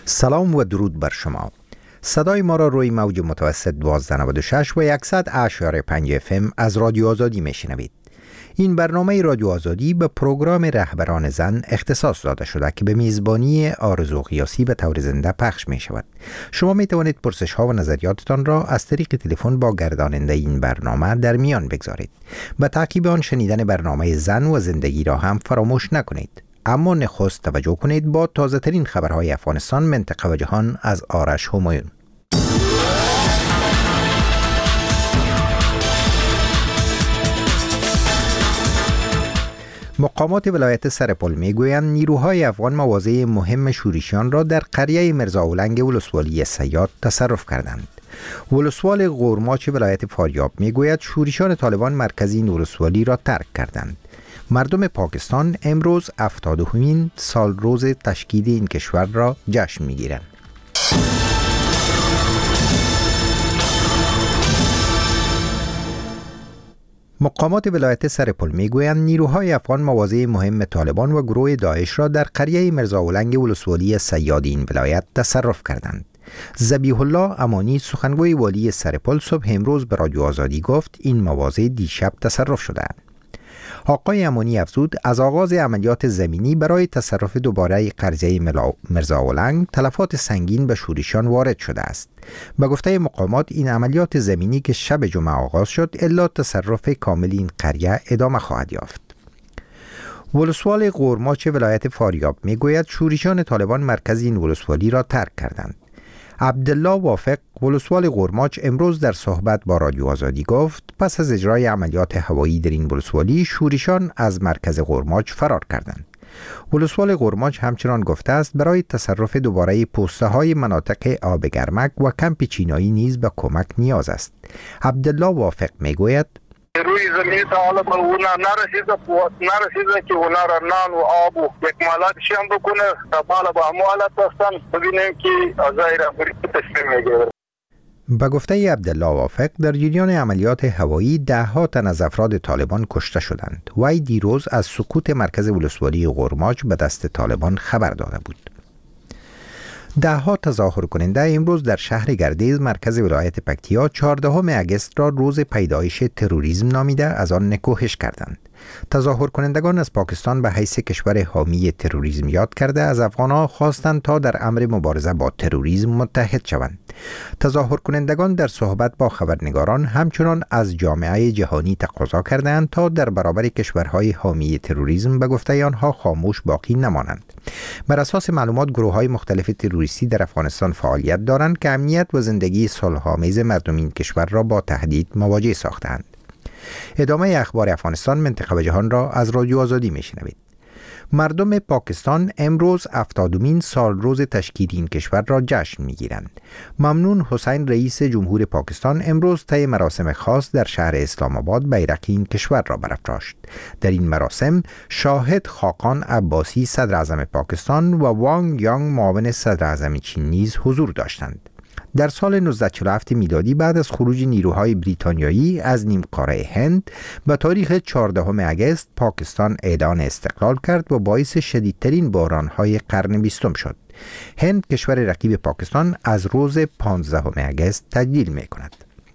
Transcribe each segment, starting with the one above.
سلام و درود بر شما. صدای ما را روی موج متوسط 1296 و 100.5 FM از رادیو آزادی میشنوید. این برنامه رادیو آزادی به پروگرام رهبران زن اختصاص داده شده که به میزبانی آرزو قیاسی به طور زنده پخش می شود. شما می توانید پرسش ها و نظریاتتان را از طریق تلفن با گرداننده این برنامه در میان بگذارید. به تعقیب آن شنیدن برنامه زن و زندگی را هم فراموش نکنید. اما نخست توجه کنید با تازه ترین خبرهای افغانستان، منطقه و جهان از آرش همایون. مقامات ولایت سرپل میگویند نیروهای افغان مواضع مهم شورشیان را در قریه مرزاولنگ ولسوالی صیاد تصرف کردند. ولسوال غورماچ ولایت فاریاب میگوید شورشیان طالبان مرکز این ولسوالی را ترک کردند. مردم پاکستان امروز 70مین سال روز تشکیل این کشور را جشن میگیرند. مقامات ولایت سرپل میگویند نیروهای افغان مواضع مهم طالبان و گروه داعش را در قریه مرزاولنگ ولسوالی صیاد این ولایت تصرف کردند. ذبیح الله امانی سخنگوی والی سرپل صبح امروز به رادیو آزادی گفت این مواضع دیشب تصرف شده‌اند. آقای امانی افزود از آغاز عملیات زمینی برای تصرف دوباره قریه مرزاولنگ تلفات سنگین به شورشیان وارد شده است. به گفته مقامات این عملیات زمینی که شب جمعه آغاز شد الا تصرف کامل این قریه ادامه خواهد یافت. ولسوال غورماچ ولایت فاریاب میگوید شورشیان طالبان مرکز این ولسوالی را ترک کردند. عبدالله وافق ولسوال غورماچ امروز در صحبت با رادیو آزادی گفت پس از اجرای عملیات هوایی در این ولسوالی شورشیان از مرکز غورماچ فرار کردند. ولسوال غورماچ همچنان گفته است برای تصرف دوباره پوسته های مناطق آب گرمک و کمپ چینایی نیز به کمک نیاز است. عبدالله وافق میگوید روی زمین طالب اونا نرسیده که اونا را نان و آب و اکمالاتش هم بکنه بالا با اموالات هستن ببینیم که ظاهر افریقی تسلیم میگه. به گفته عبدالله وافق در جریان عملیات هوایی 10 تن از افراد طالبان کشته شدند. وی دیروز از سقوط مرکز ولسوالی غورماچ به دست طالبان خبر داده بود. 10 تظاهر کننده امروز در شهر گردیز مرکز ولایت پکتیا 14 اگست را روز پیدایش تروریسم نامیده از آن نکوهش کردند. تظاهر کنندگان از پاکستان به حیث کشور حامی تروریسم یاد کرده از افغانان خواستند تا در امر مبارزه با تروریسم متحد شوند. تظاهر کنندگان در صحبت با خبرنگاران همچنان از جامعه جهانی تقاضا کردند تا در برابر کشورهای حامی تروریسم به گفته آنها خاموش باقی نمانند. بر اساس معلومات گروه‌های مختلف تروریستی در افغانستان فعالیت دارند که امنیت و زندگی صلح‌آمیز مردم این کشور را با تهدید مواجه ساختند. ادامه اخبار افغانستان، منطقه و جهان را از رادیو آزادی میشنوید. مردم پاکستان امروز 70مین سال روز تشکیل این کشور را جشن میگیرند. ممنون حسین رئیس جمهور پاکستان امروز طی مراسم خاص در شهر اسلام آباد بیرق این کشور را برافراشت. در این مراسم شاهد خاقان عباسی صدر اعظم پاکستان و وانگ یانگ معاون صدر اعظم چین نیز حضور داشتند. در سال 1947 میلادی بعد از خروج نیروهای بریتانیایی از نیمقاره هند به تاریخ 14 اگست پاکستان اعلان استقلال کرد و باعث شدیدترین بحران‌های قرن 20 شد. هند کشور رقیب پاکستان از روز 15 اگست تجلیل می‌کند.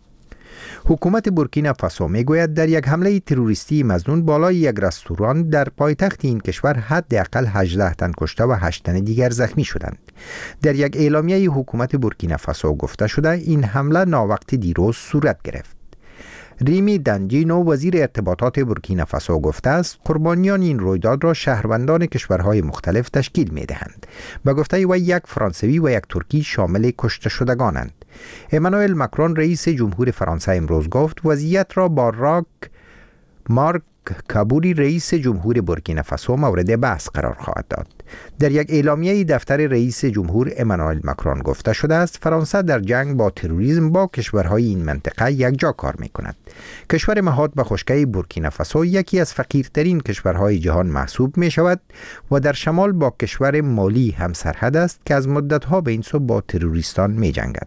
حکومت بورکینافاسو میگوید در یک حمله تروریستی مظنون بالای یک رستوران در پایتخت این کشور حداقل 18 تن کشته و 8 تن دیگر زخمی شدند. در یک اعلامیه حکومت بورکینافاسو گفته شده این حمله ناوقت دیروز صورت گرفت. ریمی دنجینو وزیر ارتباطات بورکینافاسو گفته است قربانیان این رویداد را شهروندان کشورهای مختلف تشکیل می‌دهند. به گفته وی یک فرانسوی و یک ترکی شامل کشته شدگانند. امانوئل ماکرون رئیس جمهور فرانسه امروز گفت وضعیت را با مارک کابوری رئیس جمهور بورکینافاسو مورد بحث قرار خواهد داد. در یک اعلامیه دفتر رئیس جمهور امانوئل ماکرون گفته شده است فرانسه در جنگ با تروریسم با کشورهای این منطقه یکجا کار می‌کند. کشور مهاد به خشکی بورکینافاسو یکی از فقیرترین کشورهای جهان محسوب می‌شود و در شمال با کشور مالی هم سرحد است که از مدت‌ها به این سو با تروریستان می‌جنگد.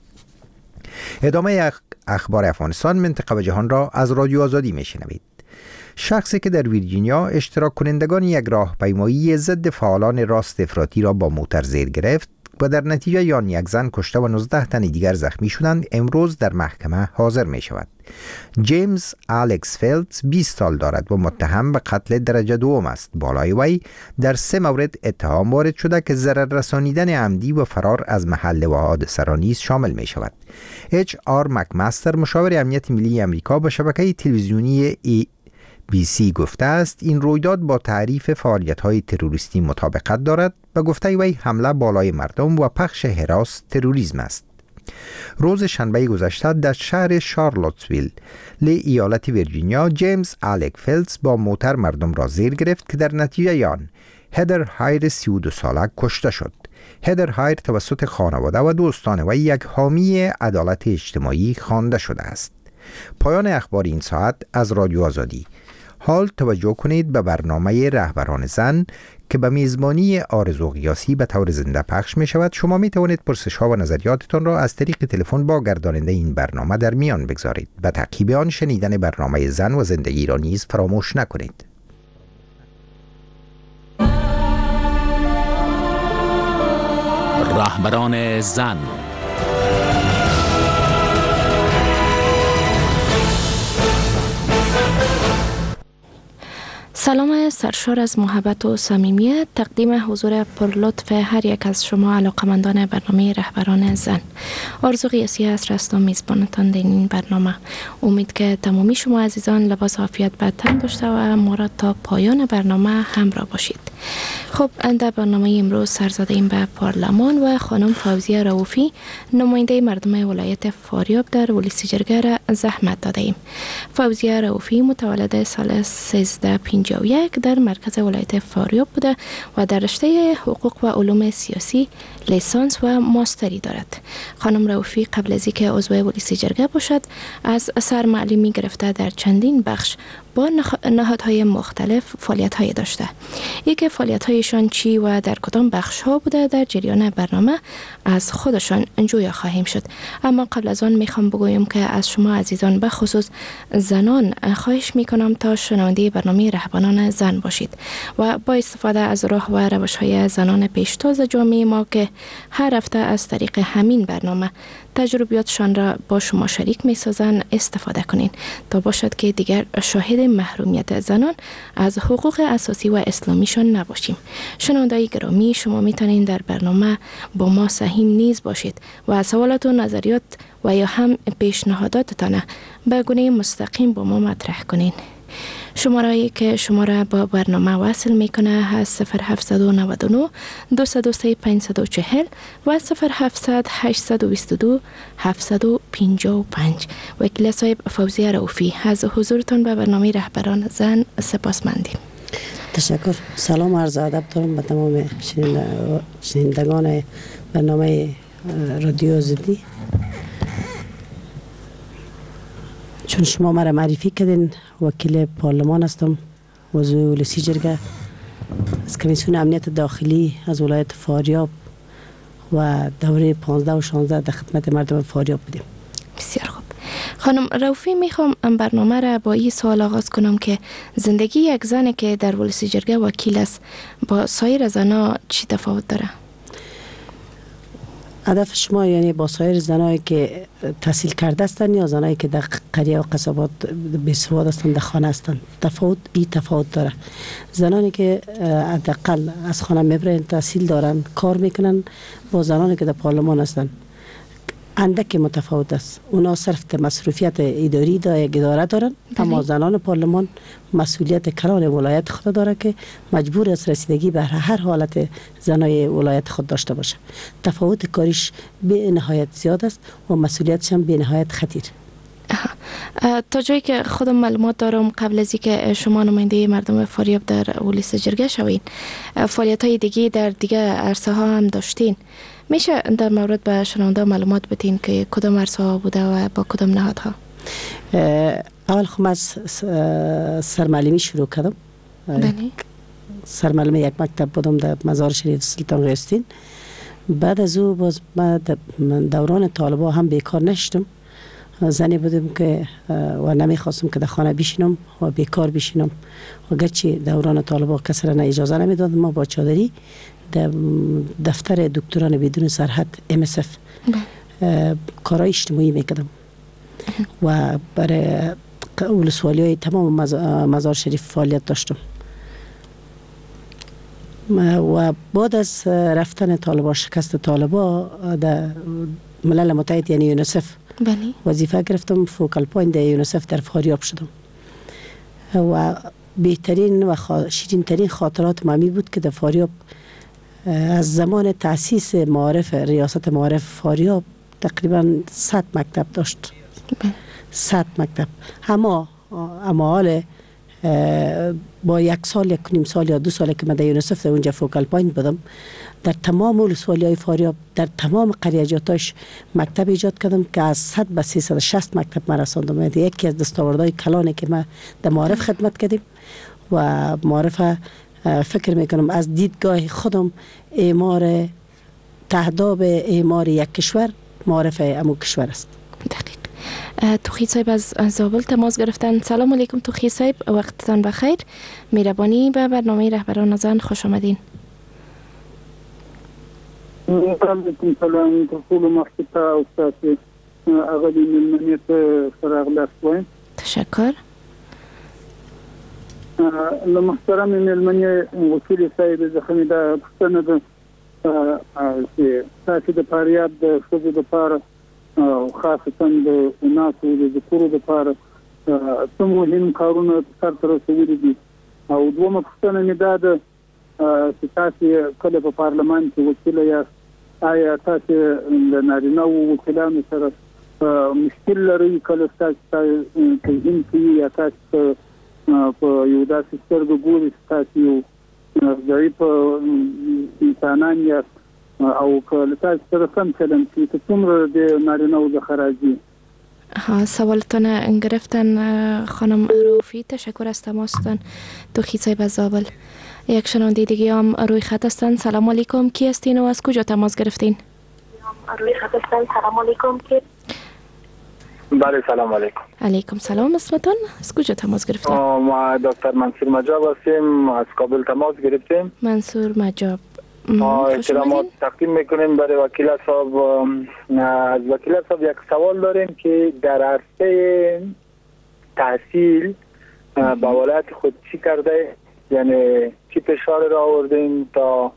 ادامه اخبار افغانستان، منطقه و جهان را از رادیو آزادی میشنوید. شخصی که در ویرجینیا اشتراک کنندگان یک راهپیمایی ضد فعالان راست افراطی را با موتر زیر گرفت و در نتیجه آن یک زن کشته و 19 تن دیگر زخمی شدند امروز در محکمه حاضر می شود. جیمز آلکس فیلدز 20 سال دارد و متهم به قتل درجه دوم است. بالای وی در 3 مورد اتهام وارد شده که ضرر رسانیدن عمدی و فرار از محل و حادثه را نیز شامل می شود. اچ آر مکمستر مشاور امنیت ملی امریکا به شبکه تلویزیونی ABC گفته است این رویداد با تعریف فعالیت‌های تروریستی مطابقت دارد و گفته وی حمله بالای مردم و پخش هراس تروریسم است. روز شنبه گذشته در شهر شارلوتسویل ایالت ویرجینیا جیمز آلک فیلدز با موتر مردم را زیر گرفت که در نتیجه آن هدر هایر 32 ساله کشته شد. هدر هایر توسط خانواده و دوستان و یک حامی عدالت اجتماعی خوانده شده است. پایان اخبار این ساعت از رادیو آزادی. حال توجه کنید به برنامه رهبران زن که به میزبانی آرزو قیاسی به طور زنده پخش می شود. شما می توانید پرسش ها و نظریاتتان را از طریق تلفن با گرداننده این برنامه در میان بگذارید. به تعقیب آن شنیدن برنامه زن و زندگی را نیز فراموش نکنید. رهبران زن. سلام سرشار از محبت و صمیمیت تقدیم حضور پرلطف هر یک از شما علاقمندان برنامه رهبران زن. آرزو قیاسی است میزبانتان در این برنامه. امید که تمامی شما عزیزان لباس عافیت به تن داشته و ما را تا پایان برنامه همراه باشید. خب در برنامه امروز سر زدیم به پارلمان و خانم فوزیه رؤوفی نماینده مردم ولایت فاریاب در ولسی جرگه را زحمت داده ایم. فوزیه رؤوفی متولد سال 1351 در مرکز ولایت فاریاب بوده و در رشته حقوق و علوم سیاسی لیسانس و ماستری دارد. خانم رؤوفی قبل از اینکه عضو ولسی جرگه باشد از سرمعلمی گرفته در چندین بخش با نهادهای مختلف فعالیت‌های داشته. یکی فعالیت‌هایشان چی و در کدام بخش‌ها بوده در جریان برنامه از خودشان جویا خواهیم شد. اما قبل از آن میخوام بگویم که از شما عزیزان به خصوص زنان خواهش میکنم تا شنونده برنامه رهبران زن باشید و با استفاده از راه و روش‌های زنان پیشتاز جامعه ما که هر هفته از طریق همین برنامه تجربیاتشان را با شما شریک می سازند استفاده کنین تا باشد که دیگر شاهد محرومیت زنان از حقوق اساسی و اسلامیشان نباشیم. شنوندگان گرامی، شما می توانید در برنامه با ما سهیم نیز باشید و سوالات و نظریات و یا هم پیشنهاداتتان به گونه مستقیم با ما مطرح کنین. شماره‌ای که شما را با برنامه وصل میکنه هست 0799 203 540 و 0700 822 755. وکیل صاحب فوزیه رؤوفی از حضورتان به برنامه رهبران زن سپاسمندیم. تشکر. سلام عرض ادب دارم به تمام شنوندگان برنامه رادیو آزادی. چون شما مرا معرفی کردین، وکیل پارلمان هستم، عضو ولسی جرگه از کمیسیون امنیت داخلی از ولایت فاریاب و دوره 15 و 16 در خدمت مردم فاریاب بودیم. بسیار خوب. خانم رؤوفی، میخوام برنامه را با این سوال آغاز کنم که زندگی یک زنی که در ولسی جرگه وکیل است با سایر زنها چی تفاوت داره؟ هدف شما یعنی با سایر زنایی که تحصیل کرده هستند یا زنایی که در قریه و قصبات بی‌سواد هستند در خانه هستند؟ تفاوت داره. زنانی که حداقل از خانه میبرن، تحصیل دارن، کار میکنن، با زنانی که در پارلمان هستند اندک متفاوت است. اونا صرف مصروفیت اداری یک اداره دارن، اما زنان پارلمان مسئولیت کلان ولایت خود داره که مجبور است رسیدگی به هر حالت زنای ولایت خود داشته باشه. تفاوت کاریش به نهایت زیاد است و مسئولیتش هم به نهایت خطیر. تا جایی که خودم معلومات دارم قبل از اینکه شما نماینده مردم فاریاب در ولسی جرگه شوین فعالیت‌های دیگه در دیگه عرصه ها هم داشتین. میشه در مورد به شنونده معلومات بدین که کدام عرصه ها بوده و با کدام نهادها؟ اول خب از سرمعلمی شروع کردم. سرمعلمی یک مکتب بودم در مزار شریف سلطان غیاث‌الدین. بعد از او باز من دوران طالبا هم بیکار نشدم، زنی بودم که و نمیخواستم که در خانه بشینم و بیکار بشینم و گرچه دوران طالبان کسی را اجازه نمیداد، ما با چادری در دفتر دکتران بدون سرحد MSF کارهای اجتماعی میکردم و برای ولسوالی های تمام مزار شریف فعالیت داشتم. و بعد از رفتن طالبان، شکست طالبان، در ملل متحد یعنی یونیسف وظیفه گرفتم. فوکال پوینت در یونیسف در فاریاب شدم و بهترین و شیرین ترین خاطرات مامی بود که در فاریاب از زمان تأسیس معارف ریاست معارف فاریاب تقریبا 100 مکتب داشت. 100 مکتب. اما حال با 1 سال 1.5 سال یا 2 سال که من در یونیسف در اونجا فوکال پوینت بودم، در تمام ولسوالی‌های فاریاب در تمام قریه‌جاتش مکتب ایجاد کردم که از 100 به 360 مکتب ما رساندم. یکی از دستاوردهای کلانه که ما در معارف خدمت کردیم و معارف فکر میکنم از دیدگاه خودم اعمار تهداب اعمار یک کشور معارف امو کشور است. دقیق. توخی صاحب از زابل تماس گرفتن. سلام علیکم توخی صاحب، وقتتان بخیر. مهربانی به برنامه رهبران زن خوش آمدین. علیکم سلام ټول مخکته او تاسو هغه د ملمنیت سره غلاستوي. تشکر. له محترم ملمنی وکیل صاحب زخمی دا پښتنه ده چې تاسو د فاریاب د ښځو لپاره او خاصتا د اناثو د ذکورو لپاره څومره مهم کارونه سر ته رسولي دي. او دومره پښتنه مې دا ده چې تاسو کله په پارلمان کې وکیل یاست، آیا تاسو د نارینه وکیلانو سره مشکل لري کله تاسو تنظیم کوي یا تاسو په یو داسې سترګو ګوري تاسو یو ضعیف انسانان یاست او کله تاسو سره کم چلند کوي که څومره د نارینه‌و څخه راځي؟ سوالتان گرفتن خانم روفی. تشکر از تماستان. توخی صاحب از زابل. یک شنونده دیگه هم روی خط هستن. سلام علیکم، کی هستین و از کجا تماس گرفتین؟ روی خط هستن. سلام علیکم. بله سلام علیکم. علیکم سلام. اسمتون از کجا تماس گرفتین؟ ما دکتر منصور مجاب هستیم، از کابل تماس گرفتیم. منصور مجاب. احترامات تقدیم میکنیم برای وکیل صاحب. از وکیل صاحب یک سوال داریم که در عرصه تحصیل با ولایت خود چی کرده، یعنی چی فشار را آوردیم تا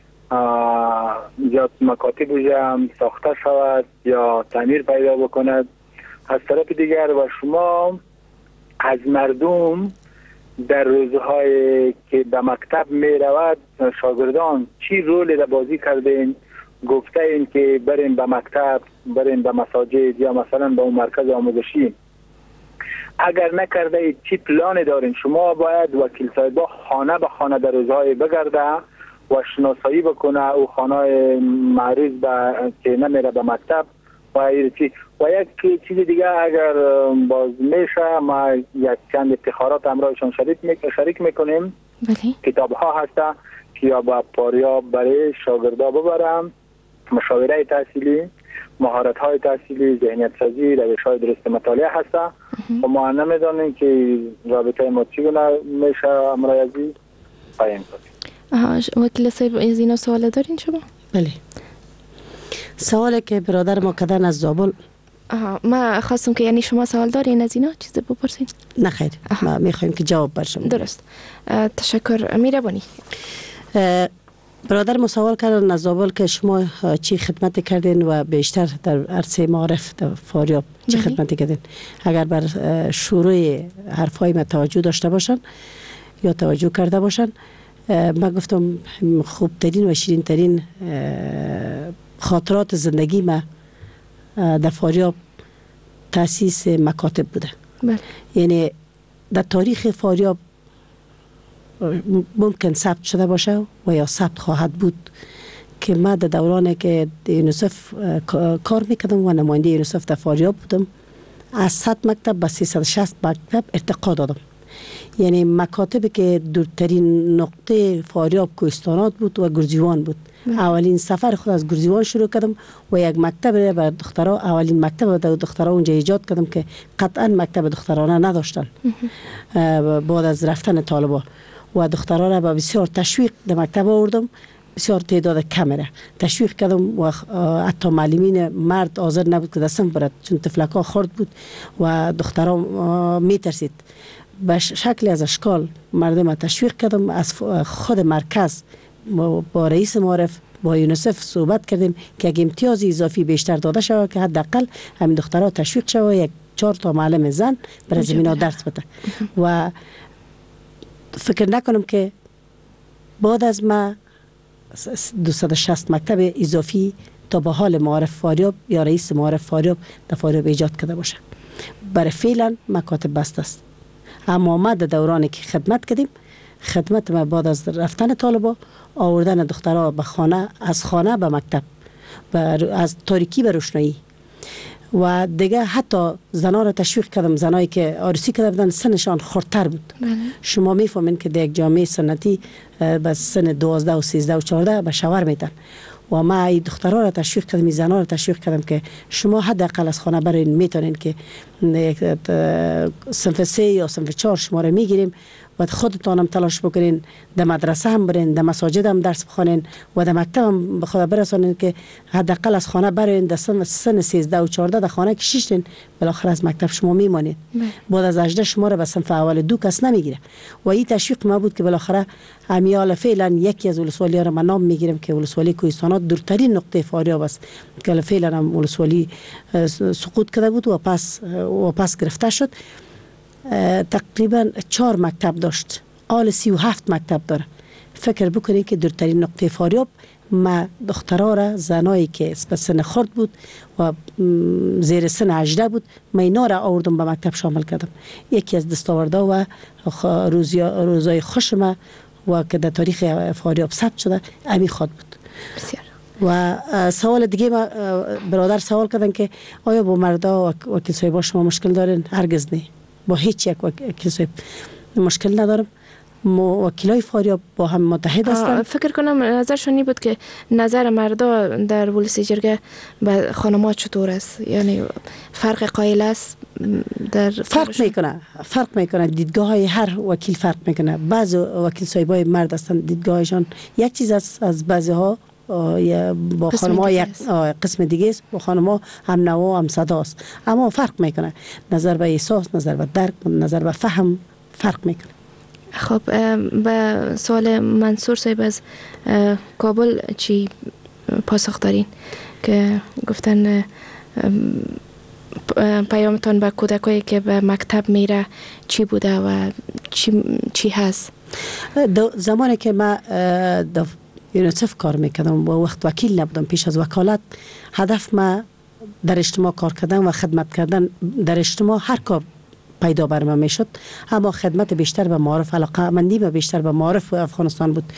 یا مکاتب هم ساخته شود یا تعمیر پیدا بکند. از طرف دیگر و شما از مردم در روزهای که به مکتب می رود شاگردان چی رول را بازی کردین؟ گفته این که بریم به مکتب، بریم به مساجد یا مثلا به اون مرکز آموزشی. اگر نکرده اید چی پلان دارین؟ شما باید وکیل صاحبا خانه به خانه در روزهای بگرده و شناسایی بکنه او خانه معرض به که نمیره به مکتب و یک چیز دیگه اگر باز میشه ما یک چند افتخارات همراهشان شریک میکنیم. کتاب ها هسته که یا با پاریاب برای شاگردا ببرم، مشاوره تحصیلی، مهارت های تحصیلی، ذهنیت سازی، روش های درست مطالعه هسته و ما نمیدانیم که رابطه ما چگونه میشه. امرای عزیز پایین کنیم. وکیل صاحب از اینا سوال دارین شما؟ بله. سوالی که برادر ما کردن از زابل، ما خواستم که یعنی شما سوال دارین از اینا چیز بپرسین؟ نه خیر، ما میخوایم که جواب برشم. درست. تشکر. میربانی. برادر ما سوال کردن از زابل که شما چی خدمت کردین و بیشتر در عرصه معارف در فاریاب چی خدمت کردین؟ اگر بر شروع حرفای ما توجه داشته باشن یا توجه کرده باشن، ما گفتم خوبترین و شیرین ترین خاطرات زندگی ما در فاریاب تأسیس مکاتب بوده. یعنی در تاریخ فاریاب ممکن ثبت شده باشه و یا ثبت خواهد بود که ما در دورانی که یونیسف کار میکردم و نماینده یونیسف در فاریاب بودم، از 100 مکتب به 360 مکتب ارتقا دادم. یعنی مکاتبی که دورترین نقطه فاریاب کوهستانات بود و گرجیوان بود. اولین سفر خود از گرجیوان شروع کردم و یک مکتب برای دخترها، اولین مکتب برای دخترها اونجا ایجاد کردم که قطعا مکتب دخترانه نداشتن بعد از رفتن طالبا و دخترها را بسیار تشویق در مکتب آوردم، بسیار تعداد کمره تشویق کردم و حتی معلمین مرد حاضر نبود که دستم برد چون تفلکا خرد بود و دخترها میترسید. به شکل از اشکال مردم تشویق کردم. از خود مرکز با رئیس معارف با یونیسف صحبت کردیم که یک امتیاز اضافی بیشتر داده شود که حداقل همین دخترها تشویق شود، یک 4 تا معلم زن برای زمینا درس بده. و فکر نکنم که بعد از ما 260 مکتب اضافی تا به حال معارف فاریاب یا رئیس معارف فاریاب در فاریاب ایجاد کرده باشه. برای فعلا مکاتب بست است. اما ما در دورانی که خدمت کردیم، خدمت ما بعد از رفتن طالبا آوردن دخترها به خانه، از خانه به مکتب و از تاریکی به روشنایی و دیگه حتی زنان را تشویق کردم، زنایی که عروسی کرده بودن سنشان خردتر بود. شما میفهمین که در یک جامعه سنتی به سن 12 و 13 و 14 به شوهر میدن و ما این دخترها را تشویق کردم، این زنان را تشویق کردم که شما حداقل از خانه برین، میتونین که صنف 3 یا صنف 4 شما را میگیریم و خودتانم تلاش بکنین، در مدرسه هم برین، در مساجد هم درس بخونین و در مکتب هم به خود برسانین که حداقل از خانه برین. در سن 13 و 14 در خانه کشیشتین، بالاخره از مکتب شما میمانید. بعد از 18 شما را به صنف اول 2 کس نمیگیره و این تشویق ما بود که بالاخره امیال فعلا یکی از ولسوالی ها را من نام میگیرم که ولسوالی کوهستانات دورترین نقطه فاریاب است که فعلا هم ولسوالی سقوط کرده بود و پس گرفته شد. تقریبا 4 مکتب داشت، آل 37 مکتب داره. فکر بکنید که دورترین نقطه فاریاب ما دخترها را، زنایی که به سن خرد بود و زیر سن 18 بود، ما اینا را آوردم به مکتب شامل کردم. یکی از دستاوردها و روزای خوش ما و که در تاریخ فاریاب ثبت شده امی خود بود. بسیار. و سوال دیگه ما برادر سوال کردن که آیا با مردا و وکیل صاحب شما مشکل دارین؟ هرگز نه، با هیچ یک وکیل صاحب مشکل ندارم. وکیلای فاریاب با هم متحد هستند. فکر کنم نظرشون این بود که نظر مردا در ولسی جرگه به خانم‌ها چطور است، یعنی فرق قائل است در فرق میکنه دیدگاه های هر وکیل فرق میکنه. بعض وکیل صاحبای مرد هستند دیدگاهشان یک چیز است، از بعضی ها با خانم‌ها یک قسم دیگه است، با خانم‌ها هم نوا هم صدا است، اما فرق میکنه. نظر به احساس، نظر به درک، نظر به فهم فرق میکنه. خب به سوال منصور صاحب از کابل چی پاسخ دارین که گفتن پیامتان به کودکایی که به مکتب میره چی بوده و چی هست؟ زمانی که ما یونیسف کار میکردم و وقت وکیل نبودم، پیش از وکالت هدف ما در اجتماع کار کردن و خدمت کردن در اجتماع هر کار پیدا بر من میشد، اما خدمت بیشتر به معارف، علاقه مندی و بیشتر به معارف افغانستان بود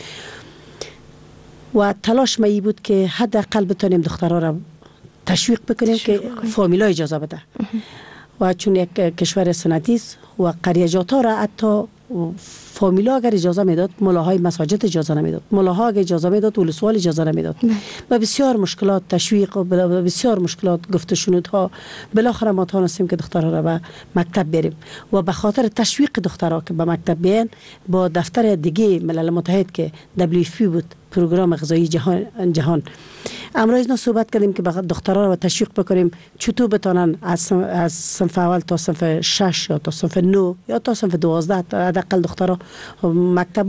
و تلاش می بود که حداقل بتونیم دخترها را تشویق بکنیم که فامیلا اجازه بده و چون یک کشور سنتی است و قریجات ها را حتی فامیلا اگر اجازه میداد، ملاهای مساجد اجازه نمیداد، ملاها اگر اجازه میداد ولسوال اجازه نمیداد و بسیار مشکلات تشویق و بسیار مشکلات گفت شنودها. بالاخره ما تونستیم که دخترها را به مکتب بریم و به خاطر تشویق دخترها که به مکتب بیان با دفتر دیگه ملل متحد که WFP بود، پروگرام غذایی جهان، امروز نه صحبت کردیم که به دخترها را تشویق بکنیم چطور بتونن از صنف اول تا صنف 6 یا تا صنف 9 یا تا صنف 12 حداقل دخترها مکتب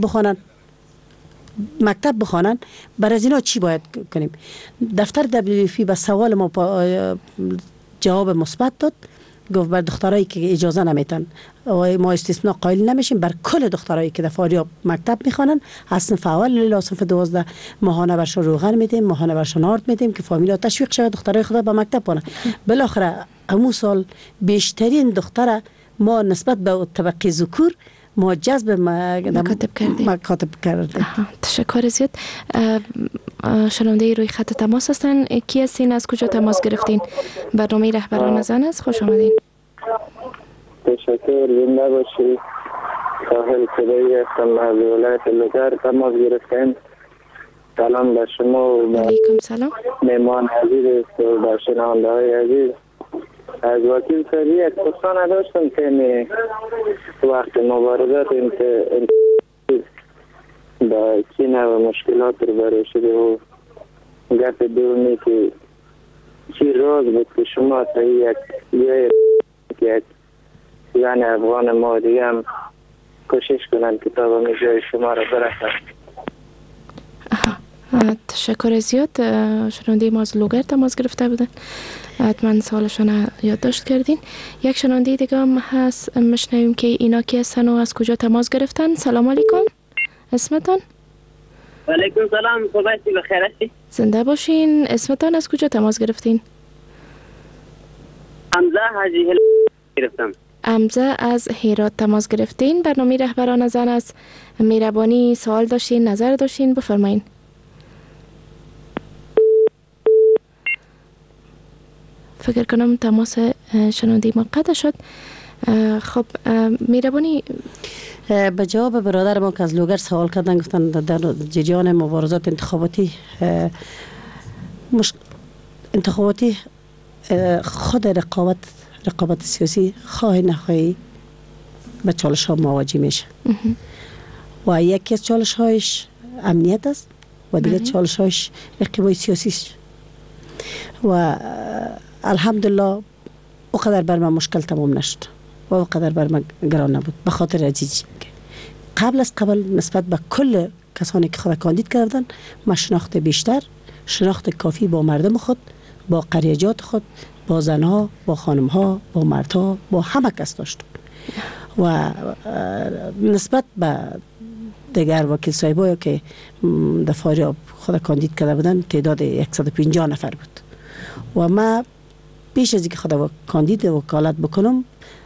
بخوانن. برای اینا چی باید کنیم؟ دفتر WFP به سوال ما جواب مثبت داد، گفت بر دخترایی که اجازه نمیتن و ما استثناء قائل نمیشیم، بر کل دخترایی که در فاریاب مکتب میخوانن از صنف اول الی صنف 12 ماهانه برشون روغن میدیم، ماهانه برشون آرد میدیم که فامیلا تشویق شود دخترای خود به مکتب برن. بالاخره همون سال بیشترین دختر ما نسبت به طبقه ذکور ما جذب مکاتب کردیم. تشکر زیاد. شنونده روی خط تماس هستن. کی هستین؟ از کجا تماس گرفتین؟ برنامه رهبران زن است. خوش آمدین. تشکر. زنده باشید. ساحل صدایی هستم از ولایت لوگر. تماس گرفتیم. سلام به شما و به علیکم سلام. مهمان عزیز است و به شنونده های عزیز. از وکیل صاحب یک پرسان داشتم که وقت مبارزات با چی نوع مشکلات رو برای شده و گفت دومی که چی راز بود که شما تا یک زن افغان ما دیگه هم کوشش کنند کتاب همی جای شما را برسند. تشکر زیاد. شنونده ما از لوگر تماس گرفته بودن، حتما سالشان یادداشت کردین. یک شنونده دیگه هم هست، میشنویم که اینا کی هستن و از کجا تماس گرفتن. سلام علیکم، اسمتان؟ علیکم سلام، صبحتی بخیر هستی؟ زنده باشین. اسمتان از کجا تماس گرفتین؟ حمزه حاجی هل گرفتم. حمزه از هرات تماس گرفتین. برنامه رهبران زن است. مهربانی سوال داشتین، نظر داشتین، بفرمایین. فکر کنم تماس شنونده ما قطع شد. خب مهربانی به جواب برادر ما که از لوگر سوال کردن، گفتن در جریان مبارزات انتخاباتی خود رقابت سیاسی خواهی نخواهی به چالش ها مواجه میشه و یکی از چالش هایش امنیت است و دیگه چالش هایش رقابت سیاسی است و الحمدلله اقدر بر من مشکل تمام نشد و اقدر بر من گران نبود، به خاطر عزیزی قبل نسبت به کل کسانی که خود کاندید کردن من شناخت بیشتر، شناخت کافی با مردم خود، با قریجات خود، با زنها، با خانمها، با مردها، با همه کس داشتم و نسبت به دیگر وکیل صاحبایی که در فاریاب خود کاندید کرده بودن تعداد 150 نفر بود و ما پیش از اینکه خود کاندید وکالت بکنم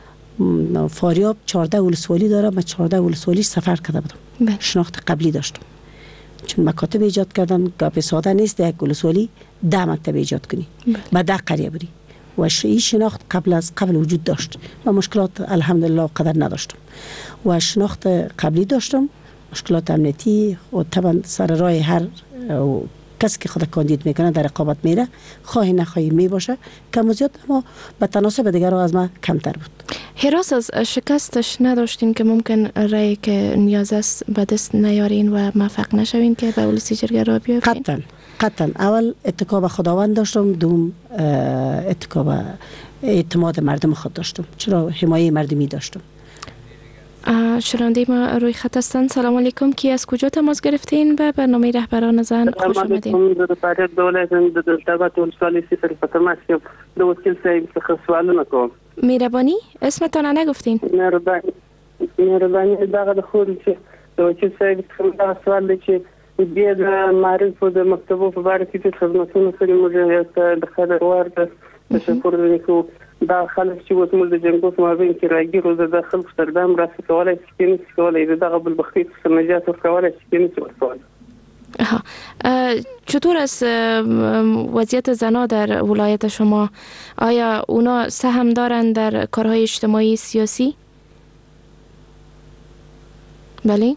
فاریاب 14 ولسوالی داره، من 14 ولسوالی سفر کرده بودم. شناخت قبلی داشتم چون مکاتب ایجاد کردن گپ ساده نیست یک ولسوالی 10 مکتب ایجاد کنی به 10 قریه بری و این شناخت قبل وجود داشت و مشکلات الحمدلله قدر نداشتم و شناخت قبلی داشتم. مشکلات امنیتی و طبعا سر راه هر کسی که خود کاندید میکنه در رقابت میره، خواهی نخواهی می باشه کم و زیاد، اما به تناسب دیگر از ما کمتر بود. هراس از شکستش نداشتین که ممکن رأی که نیاز است به دست نیارین و موفق نشوین که به ولسی جرگه را بیافتین؟ قطعا. اول اتکا به خداوند داشتم، دوم اتکا به اعتماد مردم خود داشتم، چرا حمایه مردمی داشتم. شنونده ما روی خط هستن. سلام علیکم، کی از کجا تماس گرفتین؟ به برنامه رهبران زن خوش آمدین. سلام علیکم، در دولت دلتابت ولسوالی سیفر فتماس که د وکیل صاحب څخه سوالونه کوم. مهربانی اسمتان نگفتین؟ مهربانی دغه د خو چې د وکیل صاحب څخه سوال دی چې د معرف د مکتبو په اړه کې خدماتونه سره موږ د خبر ورته تشکر وکړو. دا خلک چې وته موږ د جنګو په مابین کې راګیر او د خلک سردام راځي کولای شي چې کولای دغه بل بخیت سمجات ورکولای شي چې ورکول. چطور است وضعیت زنها در ولایت شما؟ آیا اونا سهم دارند در کارهای اجتماعی سیاسی؟ بله؟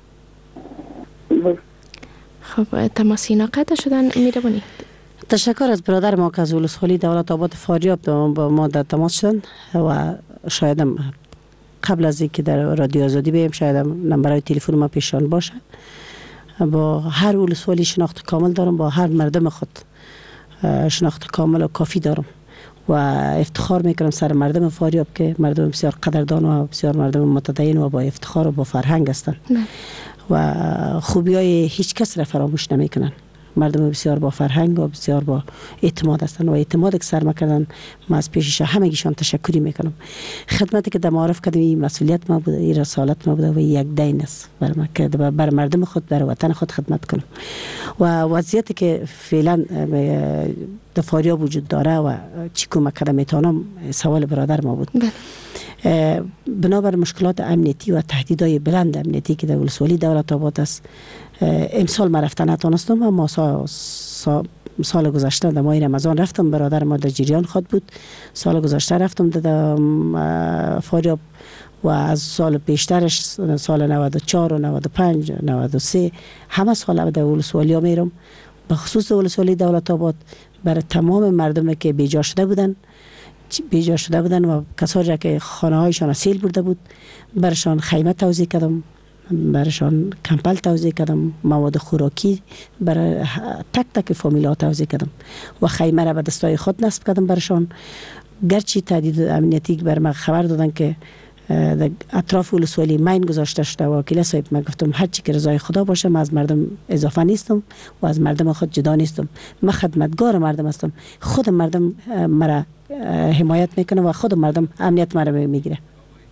خب تماسی ناقطع شدن. میربونی تشکر از برادر ما که از ولسوالی دولت آباد فاریاب با ما در تماس شدن و شایدم قبل از اینکه در رادیو آزادی بیم شایدم نمبرهای تلفن ما پیشان باشه. با هر ولسوالی شناخت کامل دارم، با هر مردم خود شناخت کامل و کافی دارم و افتخار میکنم سر مردم فاریاب که مردم بسیار قدردان و بسیار مردم متدین و با افتخار و با فرهنگ هستند و خوبی های هیچ کس را فراموش نمیکنن. مردم بسیار با فرهنگ و بسیار با اعتماد هستند و اعتماد که سر میکردن ما از پیشش همگیشان تشکری میکنم. خدمتی که در معارف کردم این مسئولیت ما بوده، این رسالت ما بوده و یک دین است بر ما که بر مردم خود، بر وطن خود خدمت کنم. و وضعیتی که فعلا در فاریاب وجود داره و چی کمک کردم میتونم سوال برادر ما بود. بنابر مشکلات امنیتی و تهدیدهای بلند امنیتی که در ولسوالی دولت آباد است، امسال من رفتن نتونستم، اما سال گذشته در ماه رمضان رفتم، برادر ما در جریان خود بود. سال گذشته رفتم در فاریاب و از سال پیشترش سال 94 و 95 93 همه سال به ولسوالی ها میرم، به خصوص ولسوالی دولت آباد، برای تمام مردم که بیجا شده بودن و کسایی که خانه هایشان سیل برده بود برشان خیمه توزیع کردم، برشان کمپل توزیع کردم، مواد خوراکی برای تک تک فامیل ها توزیع کردم و خیمه را به دستای خود نصب کردم برشان. گرچه تهدید امنیتی بر ما خبر دادن که اطراف ولسوالی ماین گذاشته شده و وکیل صاحب من گفتم هر چی که رضای خدا باشه، من از مردم اضافه نیستم و از مردم خود جدا نیستم، من خدمتگار مردم هستم، خود مردم مرا حمایت میکنه و خود مردم امنیت مرا میگیره.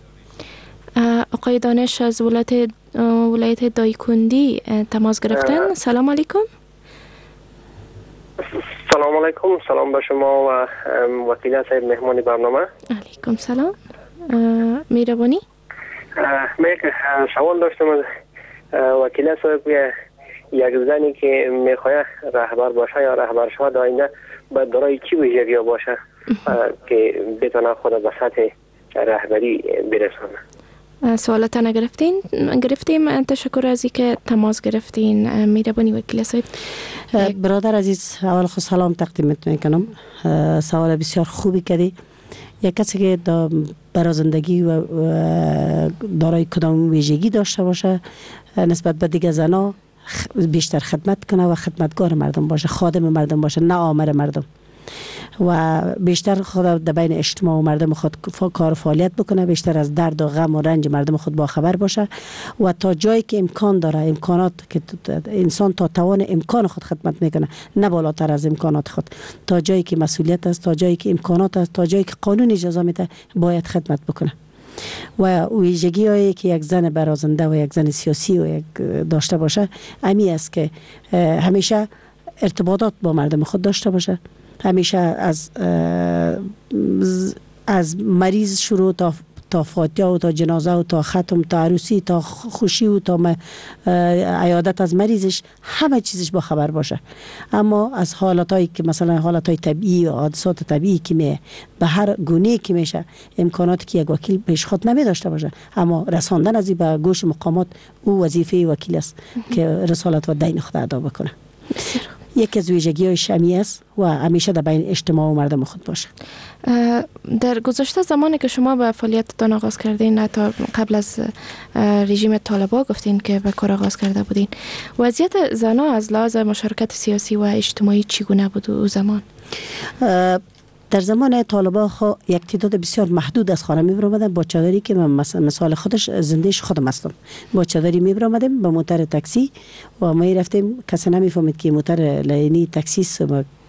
آقای دانش از ولایت دایکندی تماس گرفتن. سلام علیکم. سلام علیکم، سلام به شما و وکیل صاحب مهمان برنامه. علیکم سلام. مهربانی. سوال داشتم از وکیل صاحب، یک زنی که میخواد رهبر باشه یا رهبر شود آینده باید دارای چی ویژگی باشه که بتونه خود به سطح رهبری برسونه؟ سوالات گرفتیم. تشکر از اینکه تماس گرفتین. مهربانی وکیل صاحب. برادر عزیز، اول خود سلام تقدیم میکنم. سوال بسیار خوبی کردی. یک کسی که برای زندگی و دارای کدام ویژگی داشته باشه نسبت به دیگه زنا بیشتر خدمت کنه و خدمتگار مردم باشه، خادم مردم باشه، نه آمر مردم، و بیشتر خود در بین اجتماع و مردم خود کار فعالیت بکنه، بیشتر از درد و غم و رنج مردم خود با خبر باشه و تا جایی که امکان داره، امکانات که انسان تا توان امکان خود خدمت میکنه، نه بالاتر از امکانات خود، تا جایی که مسئولیت است، تا جایی که امکانات است، تا جایی که قانون اجازه میده باید خدمت بکنه. و ویژگی هایی که یک زن برازنده و یک زن سیاسی و یک داشته باشه امی است که همیشه ارتباطات با مردم خود داشته باشه، همیشه از مریض شروع تا فاتحه و تا جنازه و تا ختم تا عروسی تا خوشی و تا عیادت از مریضش همه چیزش با خبر باشه. اما از حالاتایی که مثلا حالاتای طبیعی و حادثات طبیعی که به هر گونه که میشه امکاناتی که یک وکیل پیش خود نمی داشته باشه، اما رساندن از این به گوش مقامات او وظیفه وکیل است که رسالت و دین خود ادا بکنه. یکی از ویژگی‌های شمی است و همیشه در بین اجتماع و مردم خود باشه. در گذشته زمانی که شما به فعالیتتان آغاز کردین، حتی قبل از رژیم طالبان گفتین که به کار آغاز کرده بودین، وضعیت زنان از لحاظ مشارکت سیاسی و اجتماعی چگونه بود او زمان؟ در زمان طالبان یک تعداد بسیار محدود از خانه میبرامدن با چادری که من مثال خودش زندهش خودم هستم، با چادری میبرامدیم با موتر تاکسی و ما رفتیم، کسی نمیفهمید که موتر لینی تاکسی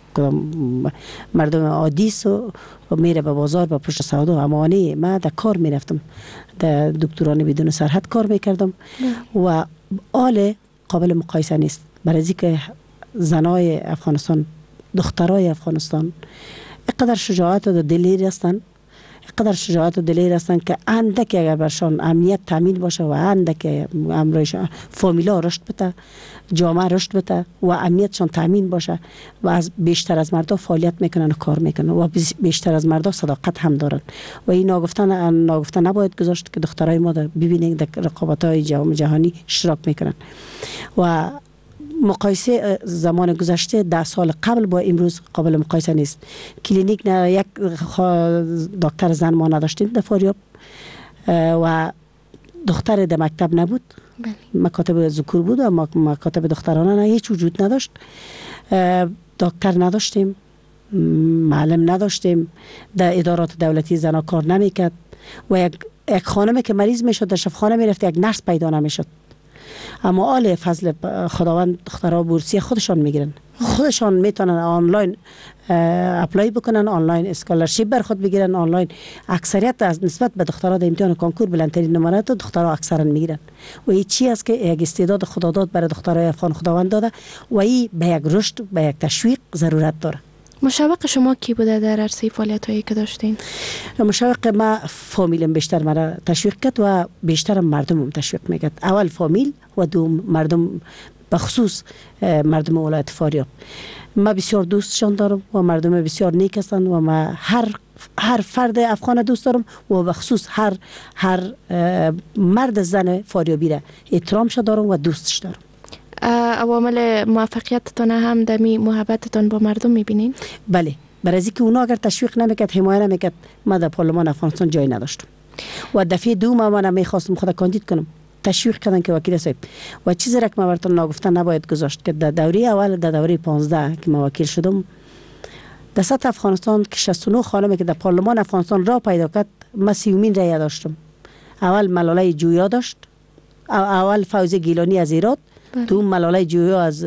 مردم عادی و میره به بازار به پشت سودا امانی. من در کار میرفتم، در دکتران بدون سرحد کار میکردم و آل قابل مقایسه نیست، برای اینکه زنای افغانستان، دخترای افغانستان اقدر شجاعت و دلیر هستند، اقدر شجاعت و دلیر هستند که اندک اگر برشان امنیت تامین باشه و اندک امروز فامیلا رشد بده، جامعه رشد بده و امنیتشان تامین باشه و از بیشتر از مردا فعالیت میکنن و کار میکنن و بیشتر از مردا صداقت هم دارن و این ناگفته نباید گذاشت که دخترای ما ببینید در رقابت‌های جهانی اشتراک میکنن. و مقایسه زمان گذشته 10 سال قبل با امروز قابل مقایسه نیست. کلینیک نه یک دکتر زن ما نداشتیم در فاریاب و دختر در مکتب نبود، مکاتب ذکور بود و مکاتب دخترانه نه، هیچ وجود نداشت. دکتر نداشتیم، معلم نداشتیم، در ادارات دولتی زنا کار نمیکرد و یک خانمی که مریض میشد در شفاخانه میرفت یک نرس پیدا نمیشد. اما آل فضل خداوند دخترها بورسیه خودشان میگیرن، خودشان میتونن آنلاین اپلای بکنن، آنلاین اسکالرشیپ بر خود بگیرن، آنلاین. اکثریت از نسبت به دخترها در امتحان کنکور بلندترین نمره تو دخترها اکثرا میگیرن و این چی است که یک استعداد خدا داد برای دخترای افغان خداوند داده و این به یک رشد، به یک تشویق ضرورت داره. مشوق شما کی بوده در عرصه فعالیت‌هایی که داشتین؟ مشوق ما فامیلم بیشتر مرا تشویق کرد و بیشتر مردمم تشویق میکرد. اول فامیل و دوم مردم به خصوص مردم ولایت فاریاب. ما بسیار دوستشان دارم و مردم بسیار نیک هستند و ما هر فرد افغان دوست دارم و به خصوص هر مرد زن فاریابی را احترامش دارم و دوستش دارم. عوامل موفقیتتان هم دمی محبتتان با مردم میبینین؟ بله، برای اینکه اونا اگر تشویق نمیکرد، حمایت نمیکرد، ما در پارلمان افغانستان جای نداشتم. و دفعه دوم من میخواستم خود کاندید کنم، تشویق کردن که وکیل صاحب و چیزی را که ما براتون نگفتن نباید گذاشت که در دوره اول، در دوره 15 که ما وکیل شدم، در سطح افغانستان که 69 خانمی که در پارلمان افغانستان را پیدا کرد، ما 30مین رای داشتم. اول ملاله جویا داشت، اول فوزی گیلانی از ایراد، دوم ملاله جویا از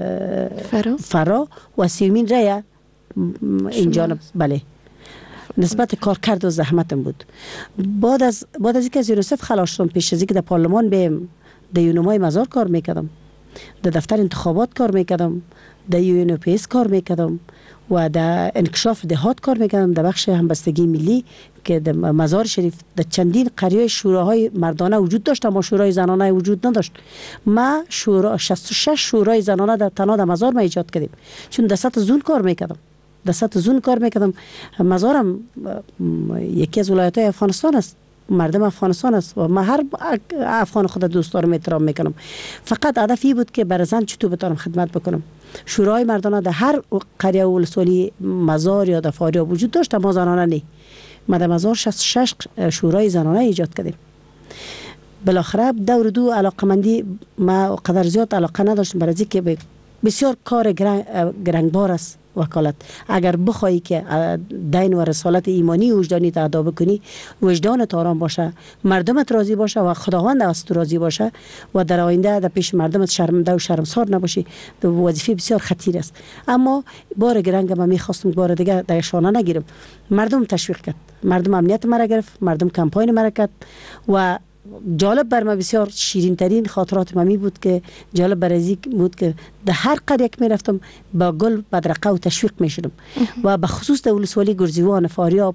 فرا و 30مین رای اینجا. بله، نسبت کارکرد و زحمتم بود. بعد از اینکه از یونیسف خلاص شدم، پیش از اینکه در پارلمان بیم، در یونمای مزار کار میکردم، در دفتر انتخابات کار میکردم، در یونپیس کار میکردم و در انکشاف دهات کار میکردم، در بخش همبستگی ملی که در مزار شریف در چندین قریه شوراهای مردانه وجود داشت اما شورای زنانه وجود نداشت. ما 66 شورای زنانه در تنها در مزار ما ایجاد کردیم، چون در سطح زون کار میکردم. در سطح زون کار میکردم. مزارم یکی از ولایت‌های افغانستان است، مردم افغانستان است و من هر افغان خود دوست دارم، احترام میکنم. فقط هدفی بود که برای زن چطور بتونم خدمت بکنم. شورای مردانه در هر قریه ولسوالی مزار یا در فاریاب وجود داشت اما زنانه نه. ما در مزار 66 شورای زنانه ایجاد کردیم. بالاخره دور دو علاقمندی ما قدر زیاد علاقه نداشتم، برای اینکه بسیار کار گرانبار است وکالت. اگر بخوایی که دین و رسالت ایمانی وجدانی ادا بکنی، وجدانت آرام باشه، مردمت راضی باشه و خداوند از تو راضی باشه و در آینده در پیش مردمت شرمنده و شرمسار نباشی، وظیفه بسیار خطیر است. اما بار گرنگ ما میخواستم بار دیگه در شانه نگیرم. مردم تشویق کرد، مردم امنیت مرا گرفت، مردم کمپاین مرا کرد و جالب بر ما بسیار شیرین ترین خاطرات ما می بود که جالب برای بود که در هر قریه که می رفتم با گل بدرقه و تشویق می شدم و به خصوص در ولسوالی گرزیوان فاریاب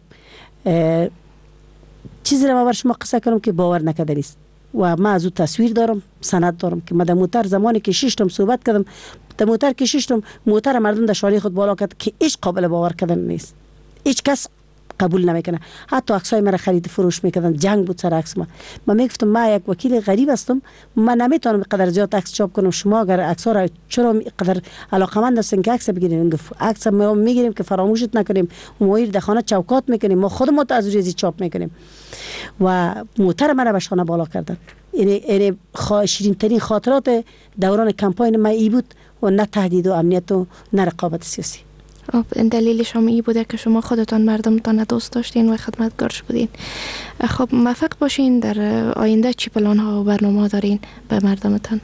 چیزی را ما بر شما قصه کنم که باور نکردنی است و ما از او تصویر دارم، سند دارم که ما در موتر زمانی که شیشتم صحبت کردم، در موتر که شیشتم موتر مردم در شاری خود بالا کرد که هیچ قابل باور کردن نیست، هیچ کس قبول نمیکنه. حتی عکسای مرا خرید فروش میکردن، جنگ بود سر عکس ما میگفتم ما یک وکیل غریب هستم، من نمیتونم قدر زیاد عکس چاپ کنم، شما اگر عکس‌ها را چرا قدر علاقمند هستین که عکس بگیرین؟ گفت عکس ما میگیریم که فراموشت نکنیم، ما در خانه چوکات میکنیم، ما خودمون از روزی چاپ میکنیم و موتر مرا به شانه بالا کردن. یعنی شیرین ترین خاطرات دوران کمپاین ما ای بود و نه تهدید و امنیت و نه رقابت سیاسی. دلیل شما ای بوده که شما خودتان مردمتان دوست داشتین و خدمتگارش بودین. خب موفق باشین. در آینده چی پلان ها و برنامه دارین به مردمتان؟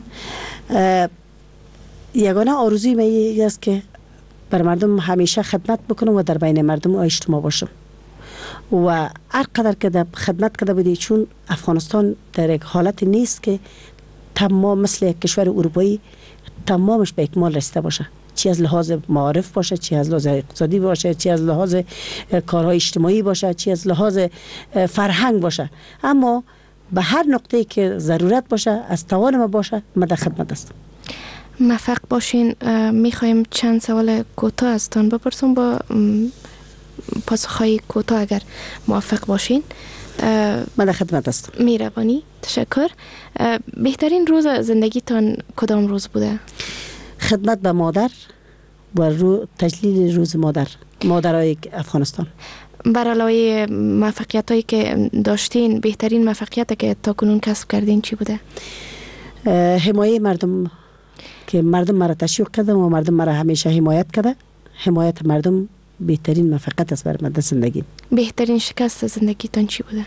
یگانه آرزوی من این است که بر مردم همیشه خدمت بکنم و در بین مردم اجتماع باشم و هر قدر که در خدمت کرده بودی، چون افغانستان در یک حالت نیست که تمام مثل یک کشور اروپایی تمامش به اکمال رسیده باشه، چی از لحاظ معارف باشه، چی از لحاظ اقتصادی باشه، چی از لحاظ کارهای اجتماعی باشه، چی از لحاظ فرهنگ باشه. اما به هر نقطه‌ای که ضرورت باشه، از توان ما باشه، ما در خدمت هستم. موفق باشین. میخوایم چند سوال کوتاه ازتان بپرسم با پاسخهای کوتاه اگر موفق باشین. من در خدمت هستم. مهربانی، تشکر. بهترین روز زندگیتان کدام روز بوده؟ خدمت به مادر و تجلیل روز مادرای افغانستان. بر علاوه موفقیت هایی که داشتین، بهترین موفقیت که تا کنون کسب کردین چی بوده؟ حمایت مردم، که مردم مرا تشویق کردن و مردم مرا همیشه حمایت کرده. حمایت مردم بهترین موفقیت است برای من در زندگی. بهترین شکست زندگیتان چی بوده؟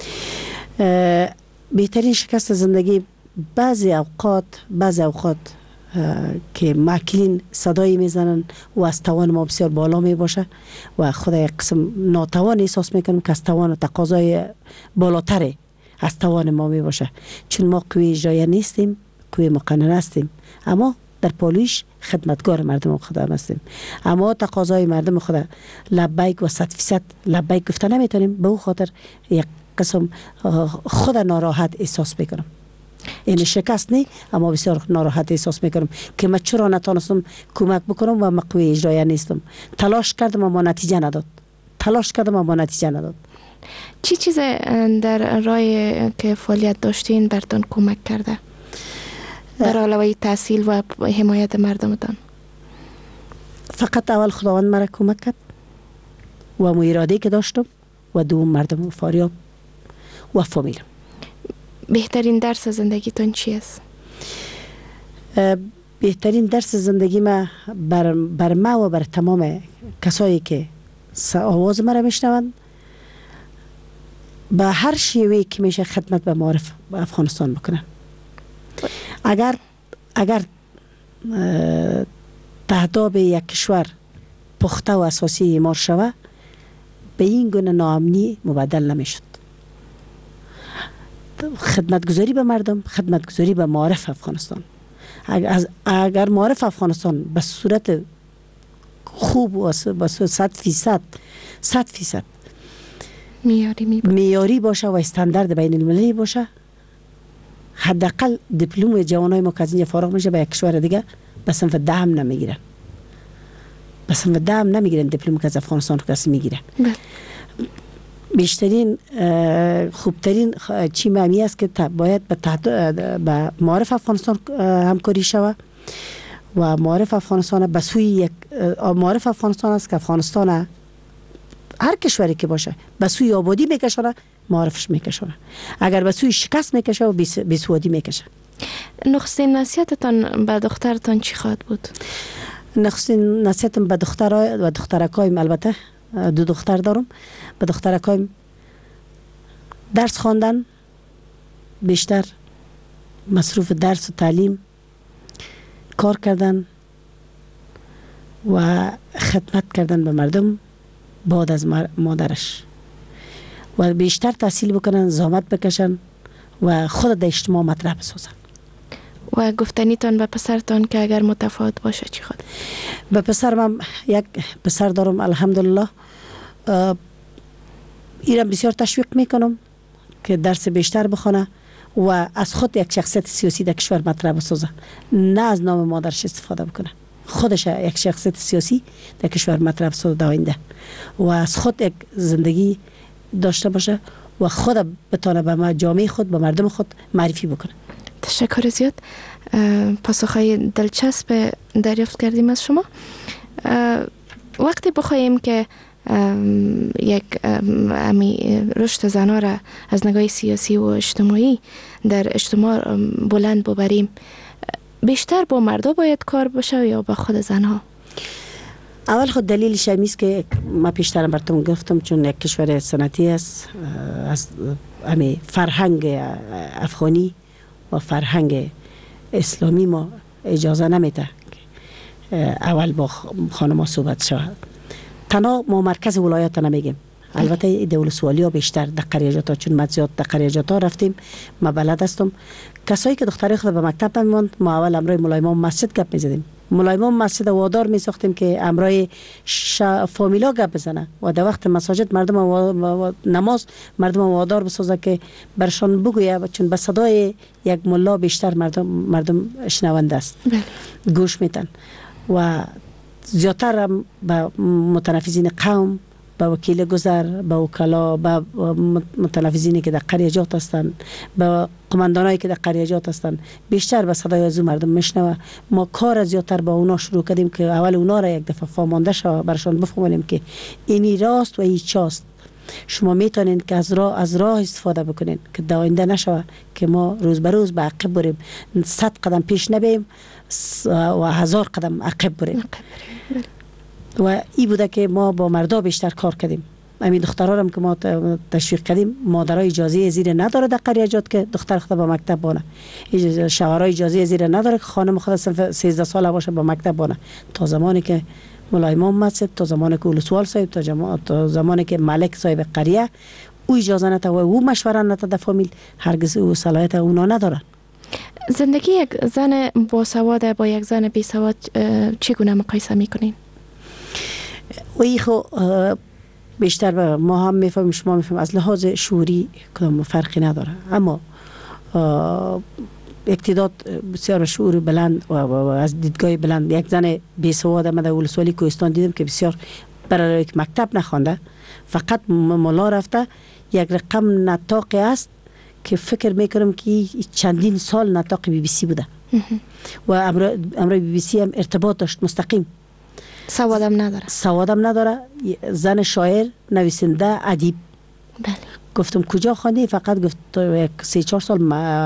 بهترین شکست زندگی بعضی اوقات که ماکلین صدایی میزنن و از توان ما بسیار بالا می باشه و خود یک قسم ناتوان احساس میکنم که از توان و تقاضای بالاتر از توان ما می باشه، چون ما قوی اجرایی نیستیم، قوی مقننه هستیم، اما در پالویش خدمتگار مردم خدا هستیم. اما تقاضای مردم خدا لبیک و 100% لبیک گفته نمیتونیم، به او خاطر یک قسم خود ناراحت احساس میکنم. این شکست نه، اما بسیار ناراحت احساس میکنم که من چرا نتونستم کمک بکنم و مقوی اجرایی نیستم. تلاش کردم اما نتیجه نداد. چی چیز در راه که فعالیت داشتین براتون کمک کرده؟ در علاوه تحصیل و حمایت مردمتان. فقط اول خداوند مرا کمک کرد و اراده که داشتم و دوم مردم فاریاب و فامیلم. بهترین درس زندگیتون چی است؟ بهترین درس زندگی ما بر ما و بر تمام کسایی که آواز مرا میشنوند به هر شیوهی که میشه خدمت به معارف افغانستان بکنن. اگر تهداب یک کشور پخته و اساسی اعمار شوه به این گونه ناامنی مبدل نمیشد. خدمتگزاری به مردم، خدمتگزاری به معارف افغانستان. اگر معارف افغانستان به صورت خوب و به 100% میاری باشه و استاندارد بین المللی باشه، حداقل دیپلم جوانای ما که از اینجا فارغ میشه به یک کشور دیگه به صنف دهم نمیگیرن. دیپلم که از افغانستان رو کسی میگیره. بیشترین خوبترین چی معنی است که باید به معارف افغانستان همکاری شود و معارف افغانستان به سوی یک معارف افغانستان است که افغانستان هر کشوری که باشه به سوی آبادی میکشونه، معارفش میکشونه. اگر به سوی شکست میکشه و بیسوادی میکشه. نخستین نصیحتتان به دخترتان چی خواهد بود؟ نخستین نصیحتم به دخترای و دخترکایم، البته 2 دختر دارم، به دخترکایم درس خواندن، بیشتر مصروف درس و تعلیم، کار کردن و خدمت کردن به مردم بعد از مادرش و بیشتر تحصیل بکنن، زحمت بکشن و خود در اجتماع مطرح بسازن. و گفتنیتان به پسرتان که اگر متفاوت باشه چی خود؟ به پسرم یک پسر دارم الحمدلله، ایران بسیار تشویق میکنم که درس بیشتر بخونه و از خود یک شخصیت سیاسی در کشور مطرح بسازه، نه از نام مادرش استفاده بکنه. خودش یک شخصیت سیاسی در کشور مطرح بسازه در آینده و از خود یک زندگی داشته باشه و خود بتونه به جامعه خود، به مردم خود معرفی بکنه. تشکر زیاد. پاسخهای دلچسب دریافت کردیم از شما. وقتی بخوایم که یک رشد زنها را از نگاه سیاسی و اجتماعی در اجتماع بلند ببریم، بیشتر با مردا باید کار بشه یا با خود زنها؟ اول خود دلیلش همیست که ما پیشترم براتون گفتم، چون یک کشور سنتی است، از فرهنگ افغانی و فرهنگ اسلامی ما اجازه نمیده اول با خانم صحبت شود. تنها ما مرکز ولایت نمیگیم، البته دولسوالی ها بیشتر در قریجات ها، چون ما زیاد در قریجات ها رفتیم، ما بلد هستم. کسایی که دختری خود به مکتب نمیموند، ما اول امرای ملایمان مسجد گپ میزدیم، ملایمان مسجد وادار میساختیم که امرای فامیلا گپ بزنه و در وقت مساجد مردم نماز مردم وادار بسازه که برشان بگویه، چون به صدای یک ملا بیشتر مردم شنونده است، گوش میتن. و زیادتر به متنفذین قوم، به وکیل گذر، به وکلا، به متنفذینی که در قریجات هستند، به قماندانایی که در قریجات هستند، بیشتر به صدای از مردم میشنوه. ما کار زیادتر با اونا شروع کردیم که اول اونا را یک دفعه فهمانده شوه، برشان بفهمونیم که اینی راست و این چاست. شما میتونین که از راه استفاده بکنین که در آینده نشوه که ما روز به روز به عقب بریم، 100 قدم پیش نبیم و 1000 قدم عقب بریم. و این بوده که ما با مردا بیشتر کار کردیم. همین دخترها هم که ما تشویق کردیم، مادرای اجازه زیر نداره در قریجات که دختر خود به مکتب بانه، شوهرای اجازه زیر نداره که خانم خود 13 ساله باشه به مکتب بانه. تا زمانی که مولای امام مسجد، تا زمانی که ولسوال صاحب، تا زمانی که ملک صاحب قریه او اجازه نده و او مشوره نده در فامیل، هرگز او صلاحیت اونا ندارن. زندگی یک زن باسواد با یک زن بی سواد چگونه مقایسه میکنین؟ و خو بیشتر ما هم میفهمیم، شما میفهمیم، از لحاظ شعوری کدام فرقی نداره، اما اقتدار بسیار شعور بلند و از دیدگاه بلند. یک زن بیسواد من در ولسوالی کوهستان دیدم که بسیار برای یک مکتب نخوانده، فقط ملا رفته، یک رقم نطاقی است که فکر میکنم که چندین سال نطاق بی بی سی بوده و امروی بی بی سی هم ارتباط داشت مستقیم. سوادم نداره. زن شاعر، نویسنده، ادیب. بله. گفتم کجا خواندی؟ فقط گفت 3-4 سال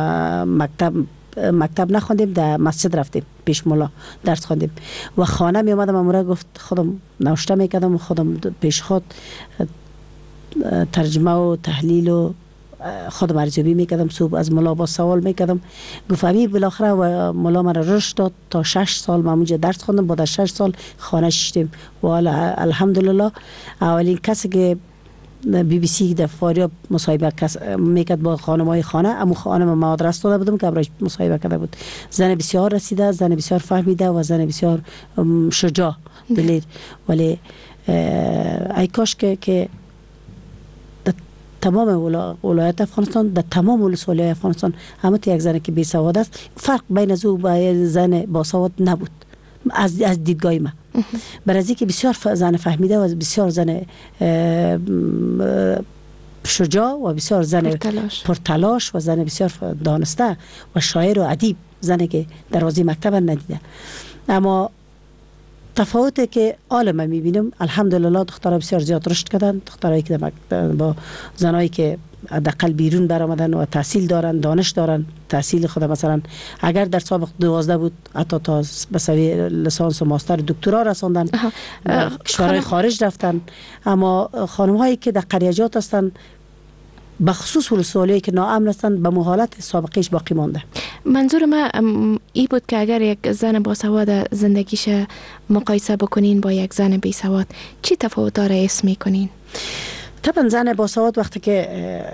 مکتب نخواندیم، در مسجد رفتیم پیش مولا درس خواندیم و خانه می اومدم امروز گفت خودم نوشته میکردم، خودم پیش خود ترجمه و تحلیل و خودم ارزیابی میکردم، صبح از مولا با سوال میکردم. گفت امی بالاخره و مولا مرا رشد داد تا 6 سال من اونجا درس خواندم، بعد از 6 سال خانه شدیم و الحمدلله اولین کسی که بی بی سی در فاریاب مصاحبه میکرد با خانمای خانه، امو خانم ما آدرس داده بودم که برایش مصاحبه کرده بود. زن بسیار رسیده، زن بسیار فهمیده و زن بسیار شجاع دلیر. ولی ای کاش که تمام ولایت افغانستان، در تمام ولسوالی افغانستان همه یک زن که بی سواد است، فرق بین از او و زن با سواد نبود از دیدگاه من. برای که بسیار زن فهمیده و بسیار زن شجاع و بسیار زن پرتلاش و زن بسیار دانسته و شاعر و ادیب، زنی که دروازه مکتب ندیده. اما تفاوتی که عالم میبینم الحمدلله دخترها بسیار زیاد رشد کردن، دخترایی که با زنایی که حداقل بیرون برآمدن و تحصیل دارن، دانش دارن، تحصیل خود مثلا اگر در سابق 12 بود حتی تا به سوی لیسانس و ماستر دکترا رساندن، کشورهای خارج رفتن. اما خانم هایی که در قریجات هستن بخصوص ولسوالی که ناامن هستند به حالت سابقش باقی مانده. منظور من ای بود که اگر یک زن با سواد زندگیش مقایسه بکنین با یک زن بی سواد، چی تفاوت داره حس میکنین؟ طبعا زن با سواد وقتی که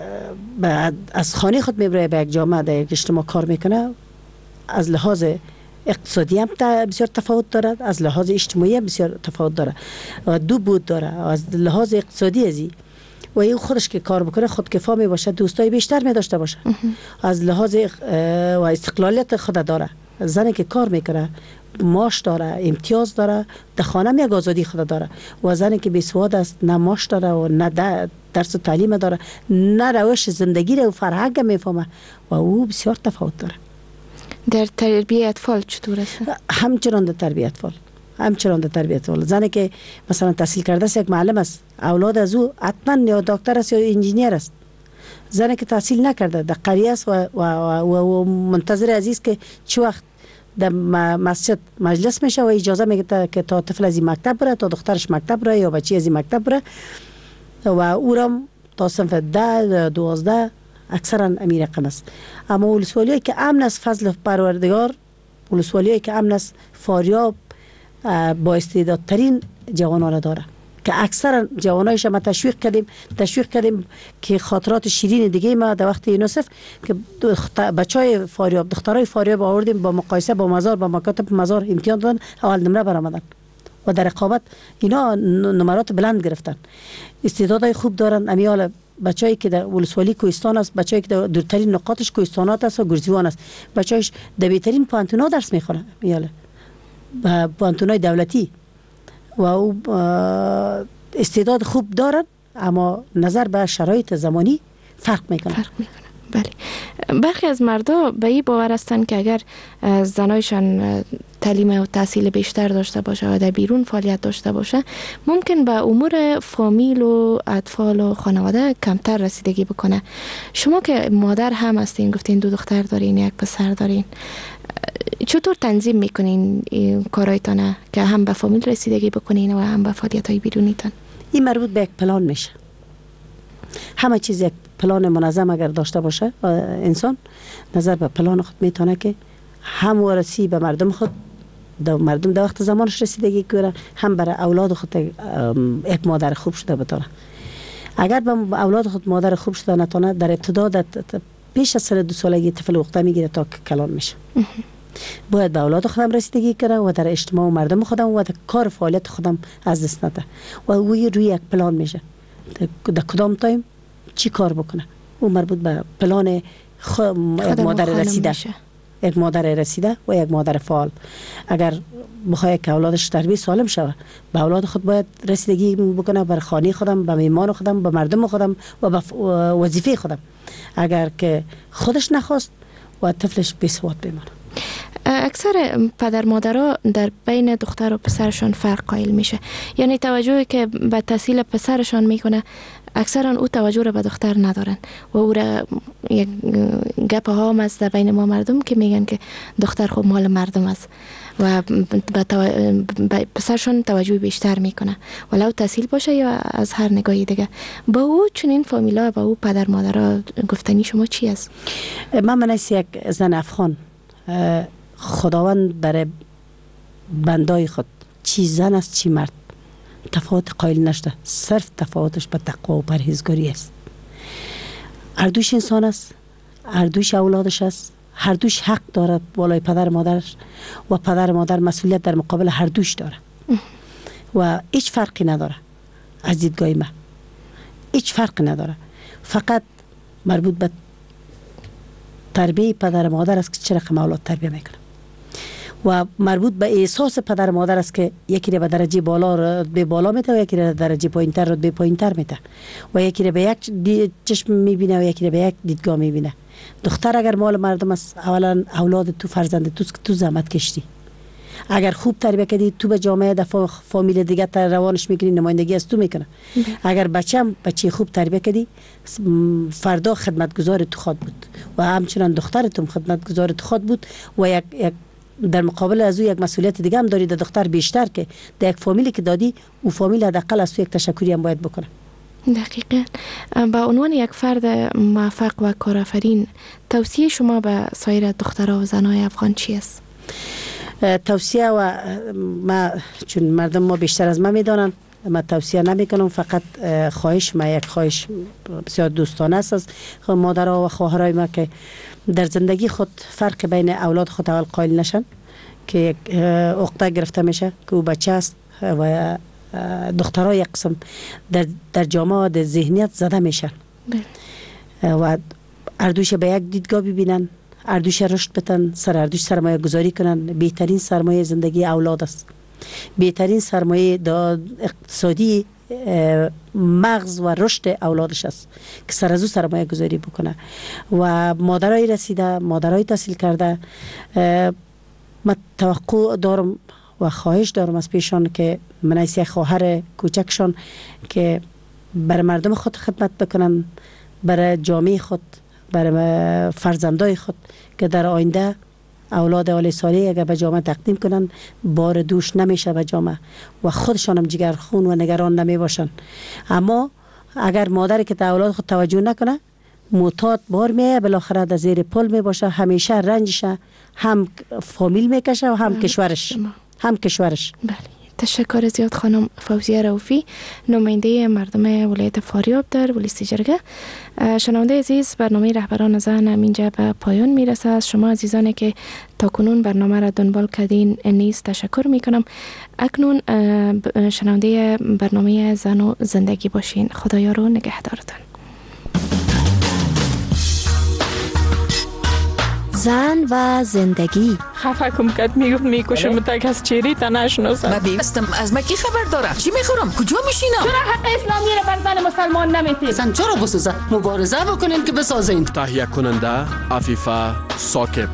از خانه خود میبره به یک جامعه در یک اجتماع کار میکنه، از لحاظ اقتصادی هم بسیار تفاوت دارد، از لحاظ اجتماعی هم بسیار تفاوت داره و دو بود داره. از لحاظ اقتصادی ازی و این خودش که کار بکنه خودکفا می باشه، دوستای بیشتر می داشته باشه، از لحاظ و استقلالیت خود داره. زنی که کار میکنه معاش داره، امتیاز داره، در خانه یک آزادی خود داره. و زنی که بیسواد است نه معاش داره و نه درس و تعلیم داره، نه روش زندگی رو و فرهنگ میفهمه و او بسیار تفاوت داره. در تربیت اطفال چطور است؟ همچنان در تربیت اطفال. زنی که مثلا تحصیل کرده است، یک معلم است، اولاد از او حتما یا دکتر است یا انجینیر است. زنی که تحصیل نکرده در قریه است و منتظر عزیز که چه وقت در مسجد مجلس میشه و اجازه میگه که تا طفل از این مکتب بره، تا دخترش مکتب بره یا بچی از این مکتب بره و او را تا صنف 10-12 اکثرا امیر رقم است. اما ولسوالی که امن است فضل پروردگار، ولسوالی که امن است فاریاب با استعدادترین جوانان داره که اکثرا جوانایش ما تشویق کردیم که خاطرات شیرین دیگه ما در وقت یونسف که بچهای فاریاب، دخترای فاریاب آوردیم با مقایسه با مزار، با مکاتب مزار امتحان دادن، اول نمره برآمدن و در رقابت اینا نمرات بلند گرفتن. استعدادای خوب دارن. امیال بچه‌ای که در ولسوالی کوهستان است، بچه‌ای که در دورترین نقاطش کوهستانات است و گرزیوان است، بچه‌اش در بهترین پانتونا درس میخونه، امیال پانتونای دولتی و او استعداد خوب دارن، اما نظر به شرایط زمانی فرق میکنه. بله. برخی از مردا به این باور هستند که اگر زنایشان تعلیم و تحصیل بیشتر داشته باشه و در بیرون فعالیت داشته باشه، ممکن به امور فامیل و اطفال و خانواده کمتر رسیدگی بکنه. شما که مادر هم هستین، گفتین 2 دختر دارین، 1 پسر دارین، چطور تنظیم میکنین کارایتان که هم به فامیل رسیدگی بکنین و هم به فعالیت‌های بیرونیتان؟ این مربوط به یک پلان میشه. همه چیز یک پلان منظم اگر داشته باشه انسان، نظر به پلان خود میتونه که هم وارسی به مردم خود، مردم در وقت زمانش رسیدگی کنه، هم برای اولاد خود یک مادر خوب شده بتونه. اگر به اولاد خود مادر خوب شده نتونه، در ابتدا پیش از سن 2 سالگی طفل وقته میگیره تا کلان میشه. باید به اولاد خودم رسیدگی کنه و در اجتماع و مردم خودم و در کار فعالیت خودم از دست نده و روی یک پلان میشه در کدام تایم چی کار بکنه. او مربوط به پلان یک مادر رسیده میشه. یک مادر رسیده و یک مادر فعال اگر بخواد که اولادش تربیت سالم شود، به اولاد خود باید رسیدگی بکنه، بر خانه خودم، به میمان خودم، به مردم خودم و به وظیفه خودم. اگر که خودش نخواست و طفلش بی‌سواد بمانه. اکثر پدر مادرها در بین دختر و پسرشان فرق قائل میشه، یعنی توجهی که به تحصیل پسرشان میکنه اکثرا او توجه را به دختر ندارن و او را یک گپ ها هم است در بین ما مردم که میگن که دختر خب مال مردم است و به پسرشان توجه بیشتر میکنه ولو تحصیل باشه یا از هر نگاهی دیگه. با او چنین فامیلا، با او پدر مادرها گفتنی شما چی است؟ من است یک زن افغان، خداوند برای بندای خود چی زن است چی مرد تفاوت قائل نشده، صرف تفاوتش به تقوا و پرهیزگاری است. هر دوش انسان است، هر دوش اولادش است، هر دوش حق دارد بالای پدر مادرش و پدر مادر مسئولیت در مقابل هر دوش داره و هیچ فرقی نداره. از دیدگاه من هیچ فرقی نداره، فقط مربوط به تربیه پدر مادر است که چه رقم اولاد تربیه میکنه و مربوط به احساس پدر مادر است که یکی را به درجه بالا به بالا میته و یکی را درجه پایینتر رو به پایینتر میته و یکی را به یک چشم میبینه و یکی را به یک دیدگاه میبینه. دختر اگر مال مردم است، اولا اولاد تو فرزند توست که تو زحمت کشتی. اگر خوب تربیت کردی تو به جامعه دفعه فامیل دیگه تر روانش میکنی، نمایندگی از تو میکنه. اگر بچه خوب تربیت کردی فردا خدمتگزار تو خود بود و همچنان دخترتون خدمتگزار تو خود بود و یک در مقابل از او یک مسئولیت دیگه هم داری، در دختر بیشتر که در یک فامیلی که دادی او فامیل حداقل از تو یک تشکری هم باید بکنه. دقیقاً. با عنوان یک فرد موفق و کارآفرین توصیه شما به سایر دخترها و زنای افغان چی است؟ توصیه و ما چون مردم ما بیشتر از ما میدانن، ما توصیه نمی کنم، فقط خواهش، ما یک خواهش بسیار دوستانه است از مادرها و خواهرای ما که در زندگی خود فرق بین اولاد خود اول قائل نشن که یک عقده گرفته میشه که او بچه است و دخترها یک قسم در جامعه در ذهنیت زده میشن و اردوش به یک دیدگاه ببینن، اردوش رشد بتن، سر اردوش سرمایه گذاری کنن. بهترین سرمایه زندگی اولاد است، بهترین سرمایه اقتصادی مغز و رشد اولادش است که سر از او سرمایه گذاری بکنه. و مادرای رسیده، مادرای تحصیل کرده، من توقع دارم و خواهش دارم از پیشان که من از یک خواهر کوچکشان که برای مردم خود خدمت بکنن، برای جامعه خود، برای فرزندای خود که در آینده اولاد عالی صالح اگر به جامعه تقدیم کنن بار دوش نمیشه به جامعه و خودشان هم جگرخون و نگران نمی باشن. اما اگر مادری که اولاد خود توجه نکنه معتاد بار میه، بالاخره در زیر پل می باشه، همیشه رنجشه، هم فامیل میکشه و هم کشورش. بله. تشکر زیاد خانم فوزیه رؤوفی، نماینده مردم ولایت فاریاب در ولایت جرگه. شنونده عزیز، برنامه رهبران زن اینجا به پایان میرسه. از شما عزیزانی که تاکنون برنامه را دنبال کردین نیز تشکر میکنم. اکنون شنونده برنامه زن و زندگی باشین. خدایا رو نگهدارتان. زن و زندگی. خفه کم کد میکشم تک از چیری تا نشناسم. من بیستم از مکی خبر داره. چی میخورم؟ کجا میشینم؟ چرا حق اسلامی را بر زن مسلمان نمیتید؟ زن چرا بسوزه؟ مبارزه بکنین که بسازین. تهیه کننده عفیفه ساکب.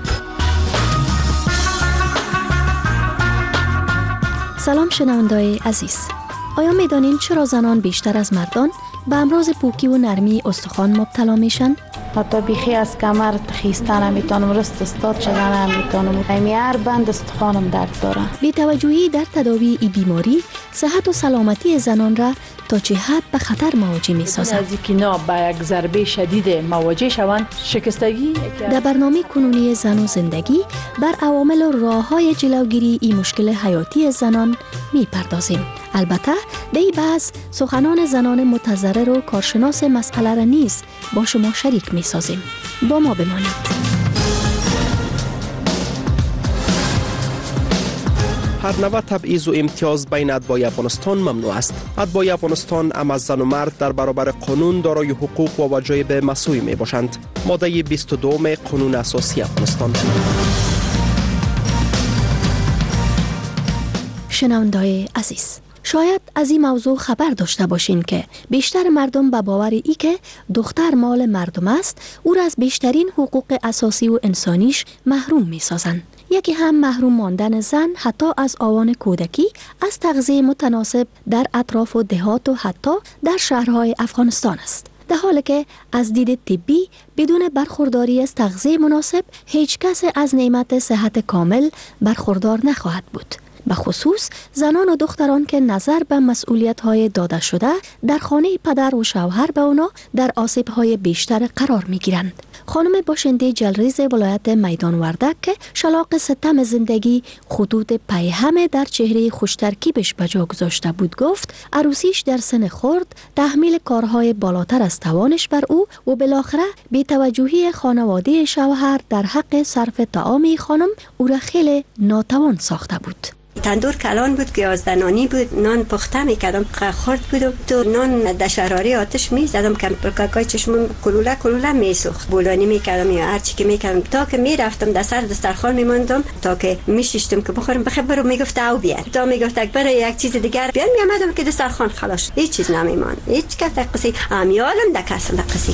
سلام شنونده‌های عزیز. آیا میدانین چرا زنان بیشتر از مردان به امراض پوکی و نرمی استخوان مبتلا میشن؟ حتی بیخی از کمر خیستن نمیتونم، رست استاد شدن نمیتونم، هر بند استخوانم درد داره. بی‌توجهی در تداوی این بیماری صحت و سلامتی زنان را تا چه حد به خطر مواجه می‌سازد. از اینکه اینا با یک ضربه شدید مواجه شوند، شکستگی. در برنامه کنونی زن و زندگی بر عوامل و راه‌های جلوگیری این مشکل حیاتی زنان می‌پردازیم. البته در این بحث سخنان زنان متضرر و کارشناس مسئله را نیز با شما شریک می‌سازیم. با ما بمانید. هر نوع تبعیض و امتیاز بین اتباع افغانستان ممنوع است. اتباع افغانستان هم از زن و مرد در برابر قانون دارای حقوق و وجایب مساوی می باشند. ماده 22 قانون اساسی افغانستان. شنونده‌های عزیز، شاید از این موضوع خبر داشته باشین که بیشتر مردم به باور ای که دختر مال مردم است، او را از بیشترین حقوق اساسی و انسانیش محروم می سازند. یکی هم محروم ماندن زن حتی از آوان کودکی از تغذیه متناسب در اطراف و دهات و حتی در شهرهای افغانستان است. در حالی که از دید طبی بدون برخورداری از تغذیه مناسب هیچ کس از نعمت صحت کامل برخوردار نخواهد بود. به خصوص زنان و دختران که نظر به مسئولیت‌های داده شده در خانه پدر و شوهر به اونا در آسیب‌های بیشتر قرار می‌گیرند. خانم باشنده جلریز ولایت میدان وردک که شلاق ستم زندگی خطوط پیهم در چهره خوشترکیبش به جا گذاشته بود گفت عروسیش در سن خرد تحمیل کارهای بالاتر از توانش بر او و بالاخره بی‌توجهی خانواده شوهر در حق صرف طعام خانم او را خیلی ناتوان ساخته بود. تندور کلان بود که 11 نانی بود، نان پخته میکردم خرد بود و تو نان در شراره آتش میزدم که پرکاکای چشمم کلوله میسوخت. بولانی میکردم یا هر چی که میکردم تا که میرفتم در سر دسترخوان میماندم تا که میشیشتم که بخورم. بخیر برو میگفت او بیار، تا میگفت برای یک چیز دیگر بیار، میامدم که دسترخوان خلاص هیچ چیز نمیمان. هیچ کس قصه امیالم در کس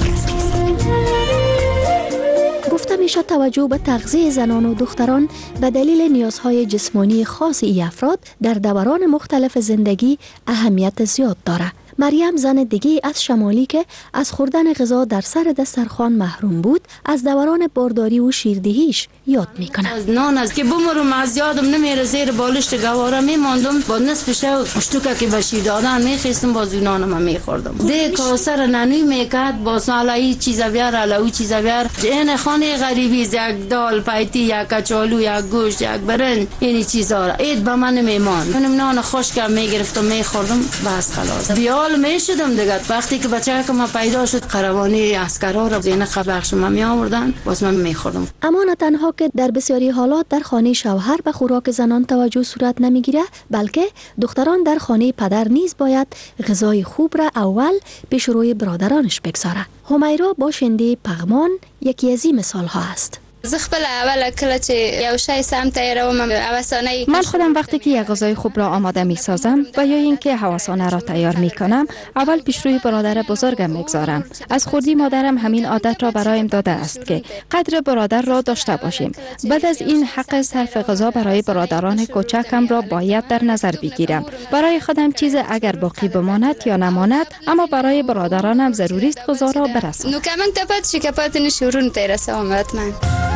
گفته میشه توجه به تغذیه زنان و دختران به دلیل نیازهای جسمانی خاص ای افراد در دوران مختلف زندگی اهمیت زیاد داره. مریم زن دیگه از شمالی که از خوردن غذا در سر دسترخوان محروم بود از دوران بارداری و شیردهیش یاد میکنه. از نان از که بمرم از یادم نمیره زیر بالشت گواره میماندم با نصف شو اشتوکه که به شیر دادن میخیستم باز نانم میخوردم. ده کاسر ننوی میکرد باز علایی چیزا بیار علایی چیزا بیار. این خانه غریبی یک دال پایتی یک کچالو یک گوشت یک برنج اینی چیزا را اید به من میمان. منم نان خشکم میگرفتم میخوردم بس خلاص. بیال میشدم دیگه. وقتی که بچه که ما پیدا شد قروانی عسکرا را زین بخش ما می آوردن باز من میخوردم. اما نه تنها که در بسیاری حالات در خانه شوهر به خوراک زنان توجه صورت نمیگیره، بلکه دختران در خانه پدر نیز باید غذای خوب را اول پیش روی برادرانش بگذاره. همیرا باشنده پغمان یکی از این مثال ها است. زخبل اول کله چې یو شای سم تیروم اوسانه من خودم وقتی که یک غذای خوب را آماده می سازم و یا اینکه حواسانه را تیار می کنم اول پیش روی برادر بزرگم میگذارم. از خردی مادرم همین عادت را برایم داده است که قدر برادر را داشته باشیم. بعد از این حق صرف غذا برای برادران کوچکم را باید در نظر بگیرم. برای خودم چیز اگر باقی بماند یا نماند اما برای برادرانم ضروری است غذا را برسانم. نو کمن تپات شکپات نشورون تیرسام حتما.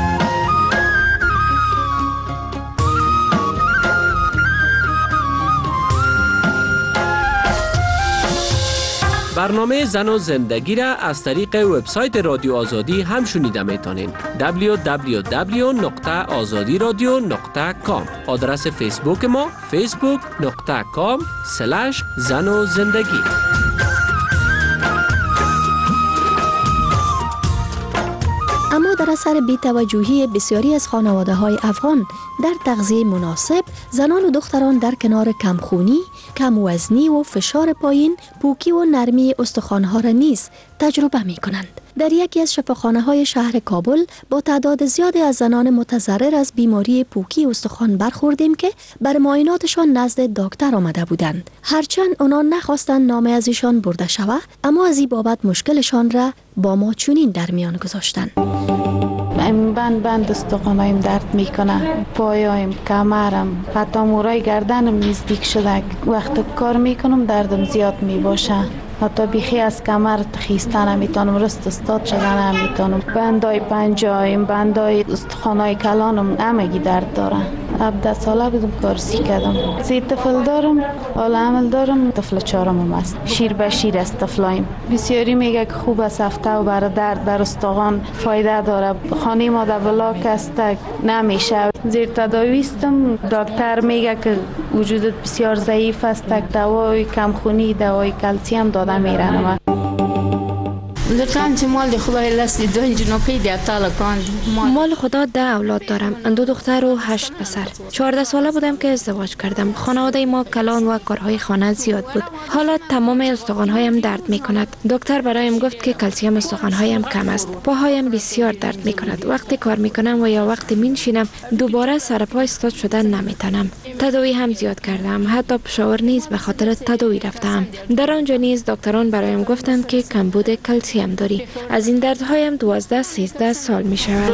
برنامه زن و زندگی را از طریق وبسایت رادیو آزادی هم شنیده میتونین. www.azadiradio.com. آدرس فیسبوک ما facebook.com/زن و زندگی. اما در اثر بی‌توجهی بسیاری از خانواده‌های افغان در تغذیه مناسب، زنان و دختران در کنار کمخونی، کم وزنی و فشار پایین، پوکی و نرمی استخوان‌ها را نیز تجربه می‌کنند. در یکی از شفاخانه‌های شهر کابل با تعداد زیادی از زنان متضرر از بیماری پوکی استخوان برخوردیم که بر معایناتشان نزد دکتر آمده بودند. هرچند اونا نخواستند نام از ایشان برده شود، اما از این بابت مشکلشان را با ما چنین در میان گذاشتند. بند استخوانایم درد میکنه، پایم، کمرم، حتی مورای گردنم نزدیک شده. وقت کار میکنم دردم زیاد میباشه. حتی بیخی از کمر خیستن نمیتونم، رست استاد شدن نمیتونم. بندای پنجایم، بندای استخوانای کلانم همگی درد داره. 17 ساله بودم کارسی کردم. 3 طفل دارم، حال عمل دارم. طفل چهارمم است. شیر به شیر است طفلایم. بسیاری میگه که خوب است هفته و برای درد در استخوان فایده داره. خانه ما در بلاک است نمیشه. زیر تداوی استم. دکتر میگه که وجودت بسیار ضعیف است. دوای کمخونی، دوای کلسیم داده میرن. لکن چه مال خدای لستی دو جنوکی دیتا لکان مال خدا 10 اولاد دارم، 2 دختر و 8 پسر. 14 ساله بودم که ازدواج کردم. خانواده ما کلان و کارهای خانه زیاد بود. حالا تمام استخوان‌هایم درد می‌کند. دکتر برایم گفت که کلسیم استخوان‌هایم کم است. پاهایم بسیار درد می‌کند. وقتی کار می‌کنم و یا وقتی می‌نشینم دوباره سر پا استاد شدن نمی‌تونم. تداوی هم زیاد کردم. حتی پشاور نیز به خاطر تداوی رفتم. در آنجا نیز دکتران برایم گفتند که کمبود کلسیم داری. از این دردهایم 12-13 سال می‌شود.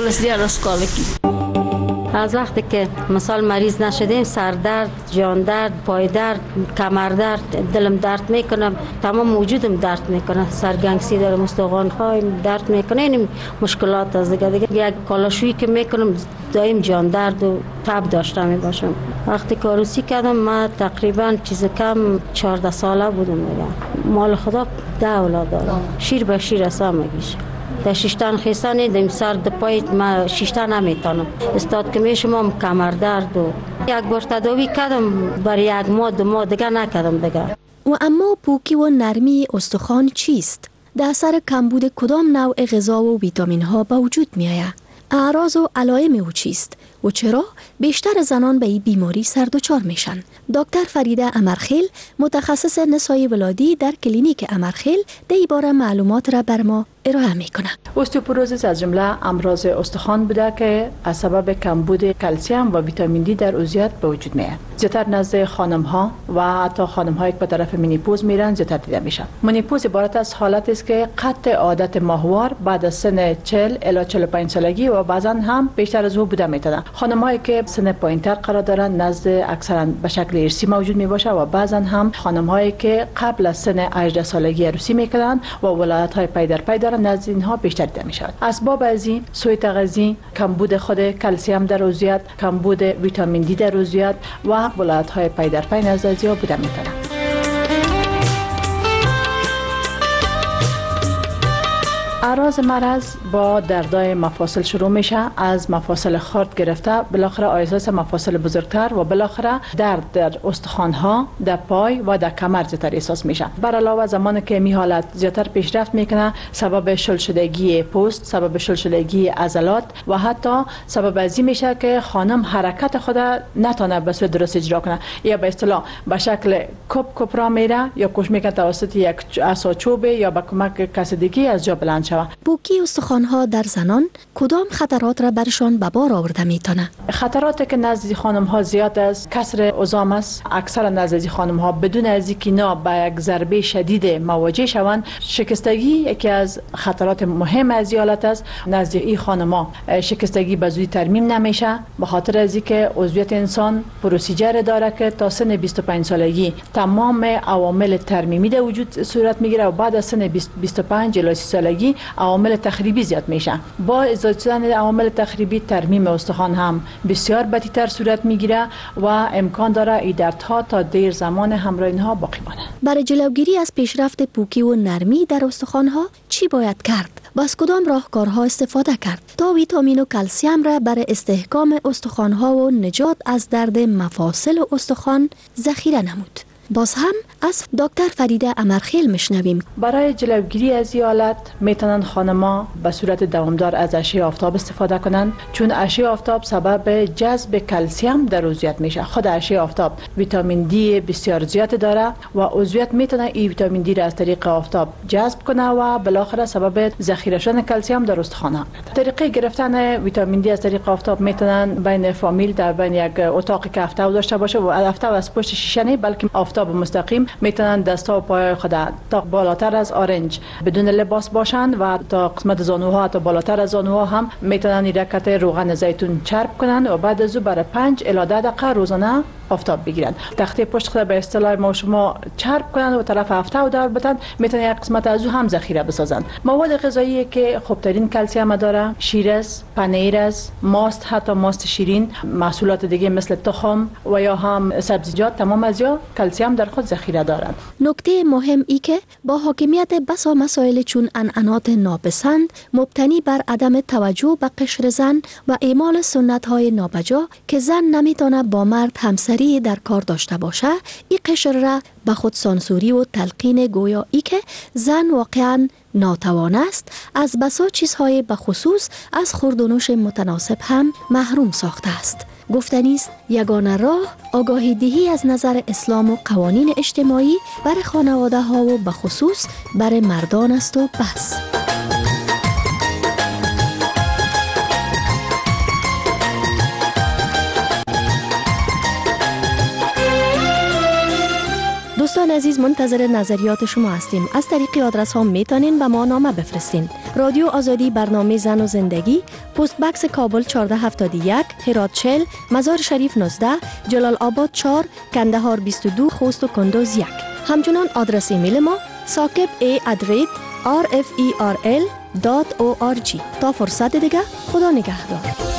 از وقتی که مثال مریض نشدیم سردرد، جان درد، پای درد، کمر درد، دلم درد میکنه، تمام وجودم درد میکنه، سرگنگسی دارم، استخوان‌های درد میکنه. این مشکلات از دیگه یک کالاشویی که میکنم دائم جان درد و تب داشته میباشم. وقتی کاروسی کردم من تقریبا چیز کم 14 ساله بودم. مال خدا 10 اولاد دارم. شیر به شیر اسا میگیش. در شیشتن خیستن دیم سر د پای ما شیشتن نمیتونم استاد که میشم کمر درد و یک بار تداوی کردم برای 1 ماه 2 ماه دیگه نکردم دیگه. و اما پوکی و نرمی استخوان چیست؟ در اثر کمبود کدام نوع غذا و ویتامین ها به وجود می آید؟ اعراض و علائم او چیست و چرا بیشتر زنان به این بیماری سردچار میشن؟ دکتر فریده امرخیل متخصص نسای ولادی در کلینیک امرخیل در این باره معلومات را بر ما ارائه میکنه. استئوپوروزیس از جمله امراض استخوان بوده که از سبب کمبود کلسیم و ویتامین دی در عضویت به وجود میاد. زیاتر نزد خانم ها و حتی خانم هایی که به طرف منیپوز میرن زیاتر دیده میشه. منیپوز عبارت از حالتی است که قطع عادت ماهوار بعد از سن 40 الی 45 سالگی و بعضا هم بیشتر از او بوده میتونه. خانم هایی که سن پایینتر قرار دارن نزد اکثرا به شکل ارثی موجود میباشه و بعضا هم خانم هایی که قبل از سن 18 سالگی عروسی میکنن و ولادت های پی در پی دارن نزد اینها بیشتر دیده میشود. اسباب از این سوء تغذیه، کمبود خود کلسیم در عضویت، کمبود ویتامین دی در عضویت و ولادت های پی در پی نزد از یا بوده میتونه. اعراض مرض با دردای مفاصل شروع میشه، از مفاصل خرد گرفته بالاخره آیساس مفاصل بزرگتر و بالاخره درد در استخوان‌ها، در پای و در کمر زیاتر احساس میشه. بر علاوه زمانی که می حالت زیاتر پیشرفت میکنه سبب شل شدگی پوست، سبب شل شدگی عضلات و حتی سبب ازی میشه که خانم حرکت خود نتونه به صورت درست اجرا کنه یا به اصطلاح به شکل کپ را میره یا کوشش میکنه توسط یک عصا چوب یا با کمک کسیدگی از جا بلند شود. پوکی استخوان‌ها در زنان کدام خطرات را برشان به بار آورده میتونه؟ خطراتی که نزد خانم ها زیاد است کسر عظام است. اکثر نزد خانم ها بدون از اینکه اینا با یک ضربه شدید مواجه شوند، شکستگی یکی از خطرات مهم از حالت است. نزد این خانم ها شکستگی به زودی ترمیم نمیشه به خاطر از اینکه عضویت انسان پروسیجر داره که تا سن 25 سالگی تمام عوامل ترمیمی در وجود صورت میگیره و بعد از سن 25 الی 30 سالگی عوامل تخریبی زیاد میشن. با ازدواج شدن عوامل تخریبی ترمیم استخوان هم بسیار بدتر صورت میگیره و امکان داره این دردها تا دیر زمان همراه اینها باقی مانه. برای جلوگیری از پیشرفت پوکی و نرمی در استخوان‌ها چی باید کرد؟ و از کدام راهکارها استفاده کرد تا ویتامین و کلسیم را برای استحکام استخوان‌ها و نجات از درد مفاصل و استخوان ذخیره نمود؟ باز هم از دکتر فریده امرخیل میشنویم. برای جلوگیری از این حالت میتونن خانما به صورت دوامدار از اشعه آفتاب استفاده کنند، چون اشعه آفتاب سبب جذب کلسیم در عضویت میشه. خود اشعه آفتاب ویتامین دی بسیار زیاد داره و عضویت میتونه این ویتامین دی را از طریق آفتاب جذب کنه و بالاخره سبب ذخیره شدن کلسیم در استخوان‌ها. طریقه گرفتن ویتامین دی از طریق آفتاب میتونن بین فامیل در بین یک اتاقی که آفتاب داشته باشه و آفتاب از پشت شیشه نه بلکه آفتاب مستقیم میتونن دستا و پای خود تا بالاتر از آرنج بدون لباس باشند و تا قسمت زانوها تا بالاتر از زانوها هم میتونن رکت روغن زیتون چرب کنن و بعد از او برای 5 الی 10 دقیقه روزانه آفتاب بگیرن. تخته پشت خود به اصطلاح ما شما چرب کنن و طرف آفتاب دار بدن، میتونن یک قسمت از او هم ذخیره بسازن. مواد غذایی که خوبترین کلسیم داره شیر است، پنیر است، ماست، حتی ماست شیرین، محصولات دیگه مثل تخم و یا هم سبزیجات تمام از یا کلسیم در خود ذخیره دارند. نکته مهم ای که با حاکمیت بسا مسائل چون عنعنات ناپسند مبتنی بر عدم توجه به قشر زن و اعمال سنت های نابجا که زن نمیتونه با مرد همسری سریع در کار داشته باشه، این قشر را به خود سانسوری و تلقین گویا ای که زن واقعا ناتوان است از بسا چیزهای به خصوص از خوردنوش متناسب هم محروم ساخته است. گفتنی است یگانه راه آگاهی دهی از نظر اسلام و قوانین اجتماعی برای خانواده ها و به خصوص برای مردان است و بس. دوستان عزیز، منتظر نظریات شما هستیم. از طریق آدرس ها میتونین به ما نامه بفرستین. رادیو آزادی، برنامه زن و زندگی، پست بکس کابل 1471، هرات 40، مزار شریف 19، جلال آباد 4، کندهار 22، خوست و کندوز 1. همچنان آدرس ایمیل ما sakib@rferl.org. تا فرصت دیگه، خدا نگهدار.